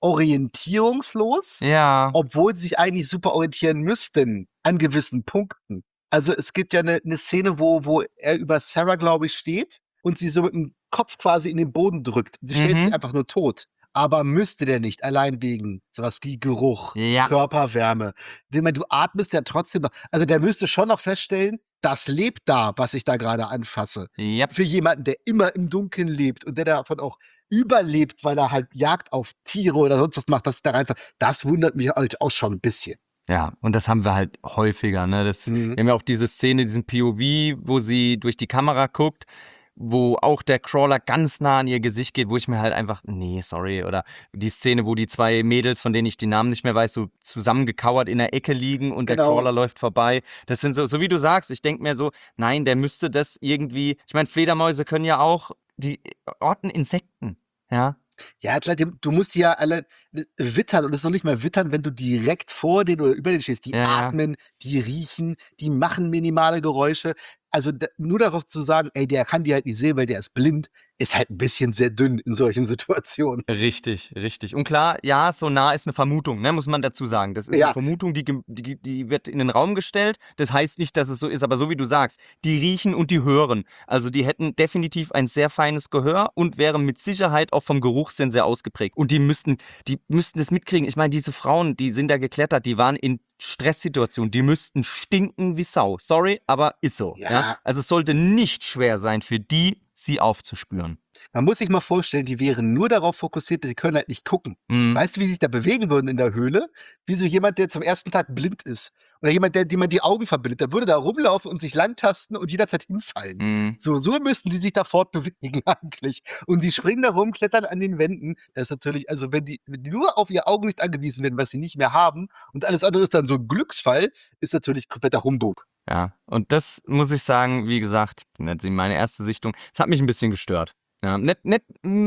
orientierungslos, Ja. obwohl sie sich eigentlich super orientieren müssten an gewissen Punkten. Also, es gibt ja 'ne 'ne Szene, wo wo er über Sarah, glaube ich, steht und sie so mit'm Kopf quasi in den Boden drückt. Sie stellt sich Mhm. einfach nur tot. Aber müsste der nicht, allein wegen so was wie Geruch, Ja. Körperwärme. Ich meine, du atmest ja trotzdem noch. Also, der müsste schon noch feststellen, das lebt da, was ich da grade anfasse. Yep. Für jemanden, der immer im Dunkeln lebt und der davon auch überlebt, weil er halt Jagd auf Tiere oder sonst was macht, dass es da reinfällt, das wundert mich halt auch schon 'n bisschen. Ja, und das haben wir halt häufiger, ne? Das, Mhm. wir haben ja auch diese Szene, diesen P O V, wo sie durch die Kamera guckt, wo auch der Crawler ganz nah an ihr Gesicht geht, wo ich mir halt einfach, nee, sorry. Oder die Szene, wo die zwei Mädels, von denen ich die Namen nicht mehr weiß, so zusammengekauert in der Ecke liegen und der Genau. Crawler läuft vorbei. Das sind so, so wie du sagst, ich denke mir so, nein, der müsste das irgendwie, ich meine, Fledermäuse können ja auch, die orten Insekten, ja. Ja, klar, dem du musst die ja alle w wittern und es ist noch nicht mal wittern, wenn du direkt vor denen oder über denen stehst. Die Ja, ja. atmen, die riechen, die machen minimale Geräusche. Also, d nur darauf zu sagen: „Ey, der kann die halt nicht sehen, weil der ist blind“, ist halt 'n bisschen sehr dünn in solchen Situationen. Richtig, richtig. Und klar, ja, Sonar ist eine Vermutung, ne, muss man dazu sagen. Das ist eine Ja, Vermutung, die gem die die wird in den Raum gestellt. Das heißt nicht, dass es so ist, aber so wie du sagst, die riechen und die hören. Also, die hätten definitiv ein sehr feines Gehör und wären mit Sicherheit auch vom Geruchssinn sehr ausgeprägt. Und die müssten die müssten das mitkriegen. Ich meine, diese Frauen, die sind da geklettert, die waren in Stresssituationen, die müssten stinken wie Sau. Sorry, aber ist so, ja? ja. Also, es sollte nicht schwer sein für die, sie aufzuspüren. Man muss sich mal vorstellen, die wären nur darauf fokussiert, sie können halt nicht gucken. Mhm. Weißt du, wie sie sich da bewegen würden in der Höhle? Wie so jemand, der zum ersten Tag blind ist oder jemand, der dem man die Augen verbindet. Der würde da rumlaufen und sich langtasten und jederzeit hinfallen. Mhm. So so müssten die sich da fortbewegen eigentlich. Und die springen da rum, klettern an den Wänden. Das ist natürlich, also, wenn die wenn die nur auf ihr Augenlicht angewiesen werden, was sie nicht mehr haben und alles andere ist dann so 'n Glücksfall, ist natürlich kompletter Humbug. Ja, und das muss ich sagen, wie gesagt, jetzt meine erste Sichtung, es hat mich ein bisschen gestört. Ja, nicht, nicht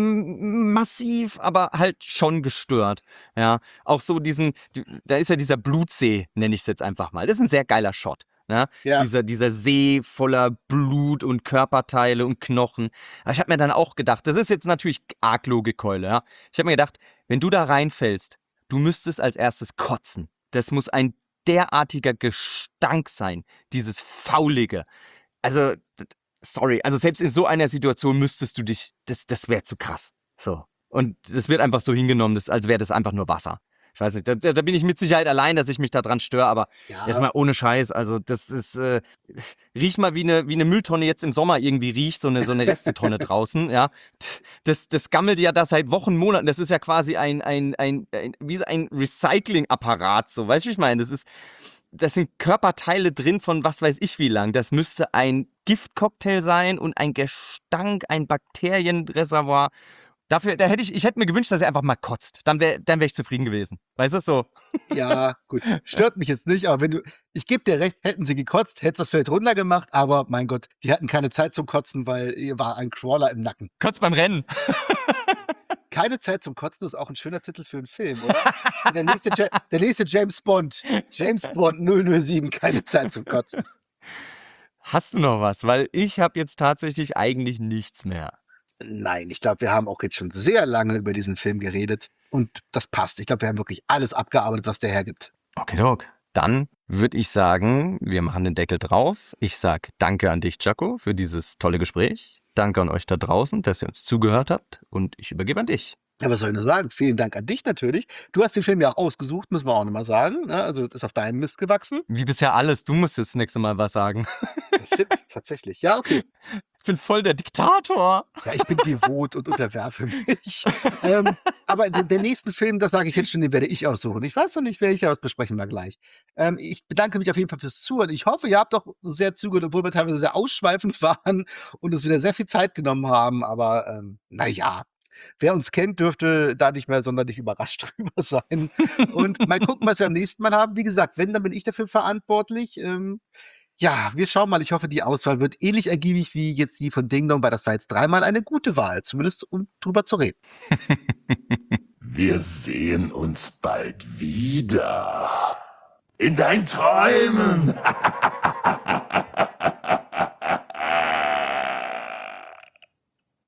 mm, massiv, aber halt schon gestört. Ja, auch so diesen, da ist ja dieser Blutsee, nenne ich es jetzt einfach mal. Das ist ein sehr geiler Shot. Ja, Ja. dieser, dieser See voller Blut und Körperteile und Knochen. Aber ich habe mir dann auch gedacht, das ist jetzt natürlich arg Logikkeule, ja. Ich habe mir gedacht, wenn du da reinfällst, du müsstest als erstes kotzen. Das muss ein derartiger Gestank sein, dieses Faulige. Also, d- sorry, also selbst in so einer Situation müsstest du dich, das, das wäre zu krass. So. Und das wird einfach so hingenommen, das, als wäre das einfach nur Wasser. Ich weiß nicht, da, da bin ich mit Sicherheit allein, dass ich mich daran störe, aber jetzt Ja. mal ohne Scheiß, also das ist, äh, riech mal wie eine, wie eine Mülltonne jetzt im Sommer irgendwie riecht, so eine, so eine Restetonne draußen, ja. Das, das gammelt ja da seit Wochen, Monaten, das ist ja quasi ein, ein, ein, ein wie so ein Recyclingapparat, so, weißt du, wie ich meine? Das ist, das sind Körperteile drin von was weiß ich wie lang. Das müsste ein Giftcocktail sein und ein Gestank, ein Bakterienreservoir. Dafür, da hätte ich, ich hätte mir gewünscht, dass er einfach mal kotzt. Dann wäre dann wär ich zufrieden gewesen. Weißt du, so. Ja, gut. Stört mich jetzt nicht, aber wenn du, ich gebe dir recht, hätten sie gekotzt, hättest das vielleicht runtergemacht, aber mein Gott, die hatten keine Zeit zum Kotzen, weil ihr war ein Crawler im Nacken. Kotzt beim Rennen. Keine Zeit zum Kotzen ist auch 'n schöner Titel für 'n Film, oder? Der nächste Ja der nächste James Bond. James Bond null null sieben, keine Zeit zum Kotzen. Hast du noch was? Weil ich habe jetzt tatsächlich eigentlich nichts mehr. Nein, ich glaube, wir haben auch jetzt schon sehr lange über diesen Film geredet und das passt. Ich glaube, wir haben wirklich alles abgearbeitet, was der hergibt. Okidok. Dann würde ich sagen, wir machen den Deckel drauf. Ich sag danke an dich, Jaco, für dieses tolle Gespräch. Danke an euch da draußen, dass ihr uns zugehört habt und ich übergebe an dich. Ja, was soll ich nur sagen? Vielen Dank an dich natürlich. Du hast den Film ja auch ausgesucht, müssen wir auch nochmal sagen. Ne? Also ist auf deinem Mist gewachsen. Wie bisher alles, du musst jetzt das nächste Mal was sagen. Das stimmt, tatsächlich. Ja, okay. Ich bin voll der Diktator. Ja, ich bin devot und unterwerfe mich. ähm, aber den, den nächsten Film, das sage ich jetzt schon, den werde ich aussuchen. Ich weiß noch nicht, welcher, das besprechen wir gleich. Ähm, ich bedanke mich auf jeden Fall fürs Zuhören. Ich hoffe, ihr habt doch sehr zugehört, obwohl wir teilweise sehr ausschweifend waren und uns wieder sehr viel Zeit genommen haben. Aber ähm, naja, wer uns kennt, dürfte da nicht mehr sonderlich überrascht drüber sein. Und mal gucken, was wir am nächsten Mal haben. Wie gesagt, wenn, dann bin ich dafür verantwortlich. Ähm, ja, wir schauen mal. Ich hoffe, die Auswahl wird ähnlich ergiebig wie jetzt die von Ding Dong, weil das war jetzt dreimal eine gute Wahl, zumindest um drüber zu reden. Wir sehen uns bald wieder. In deinen Träumen.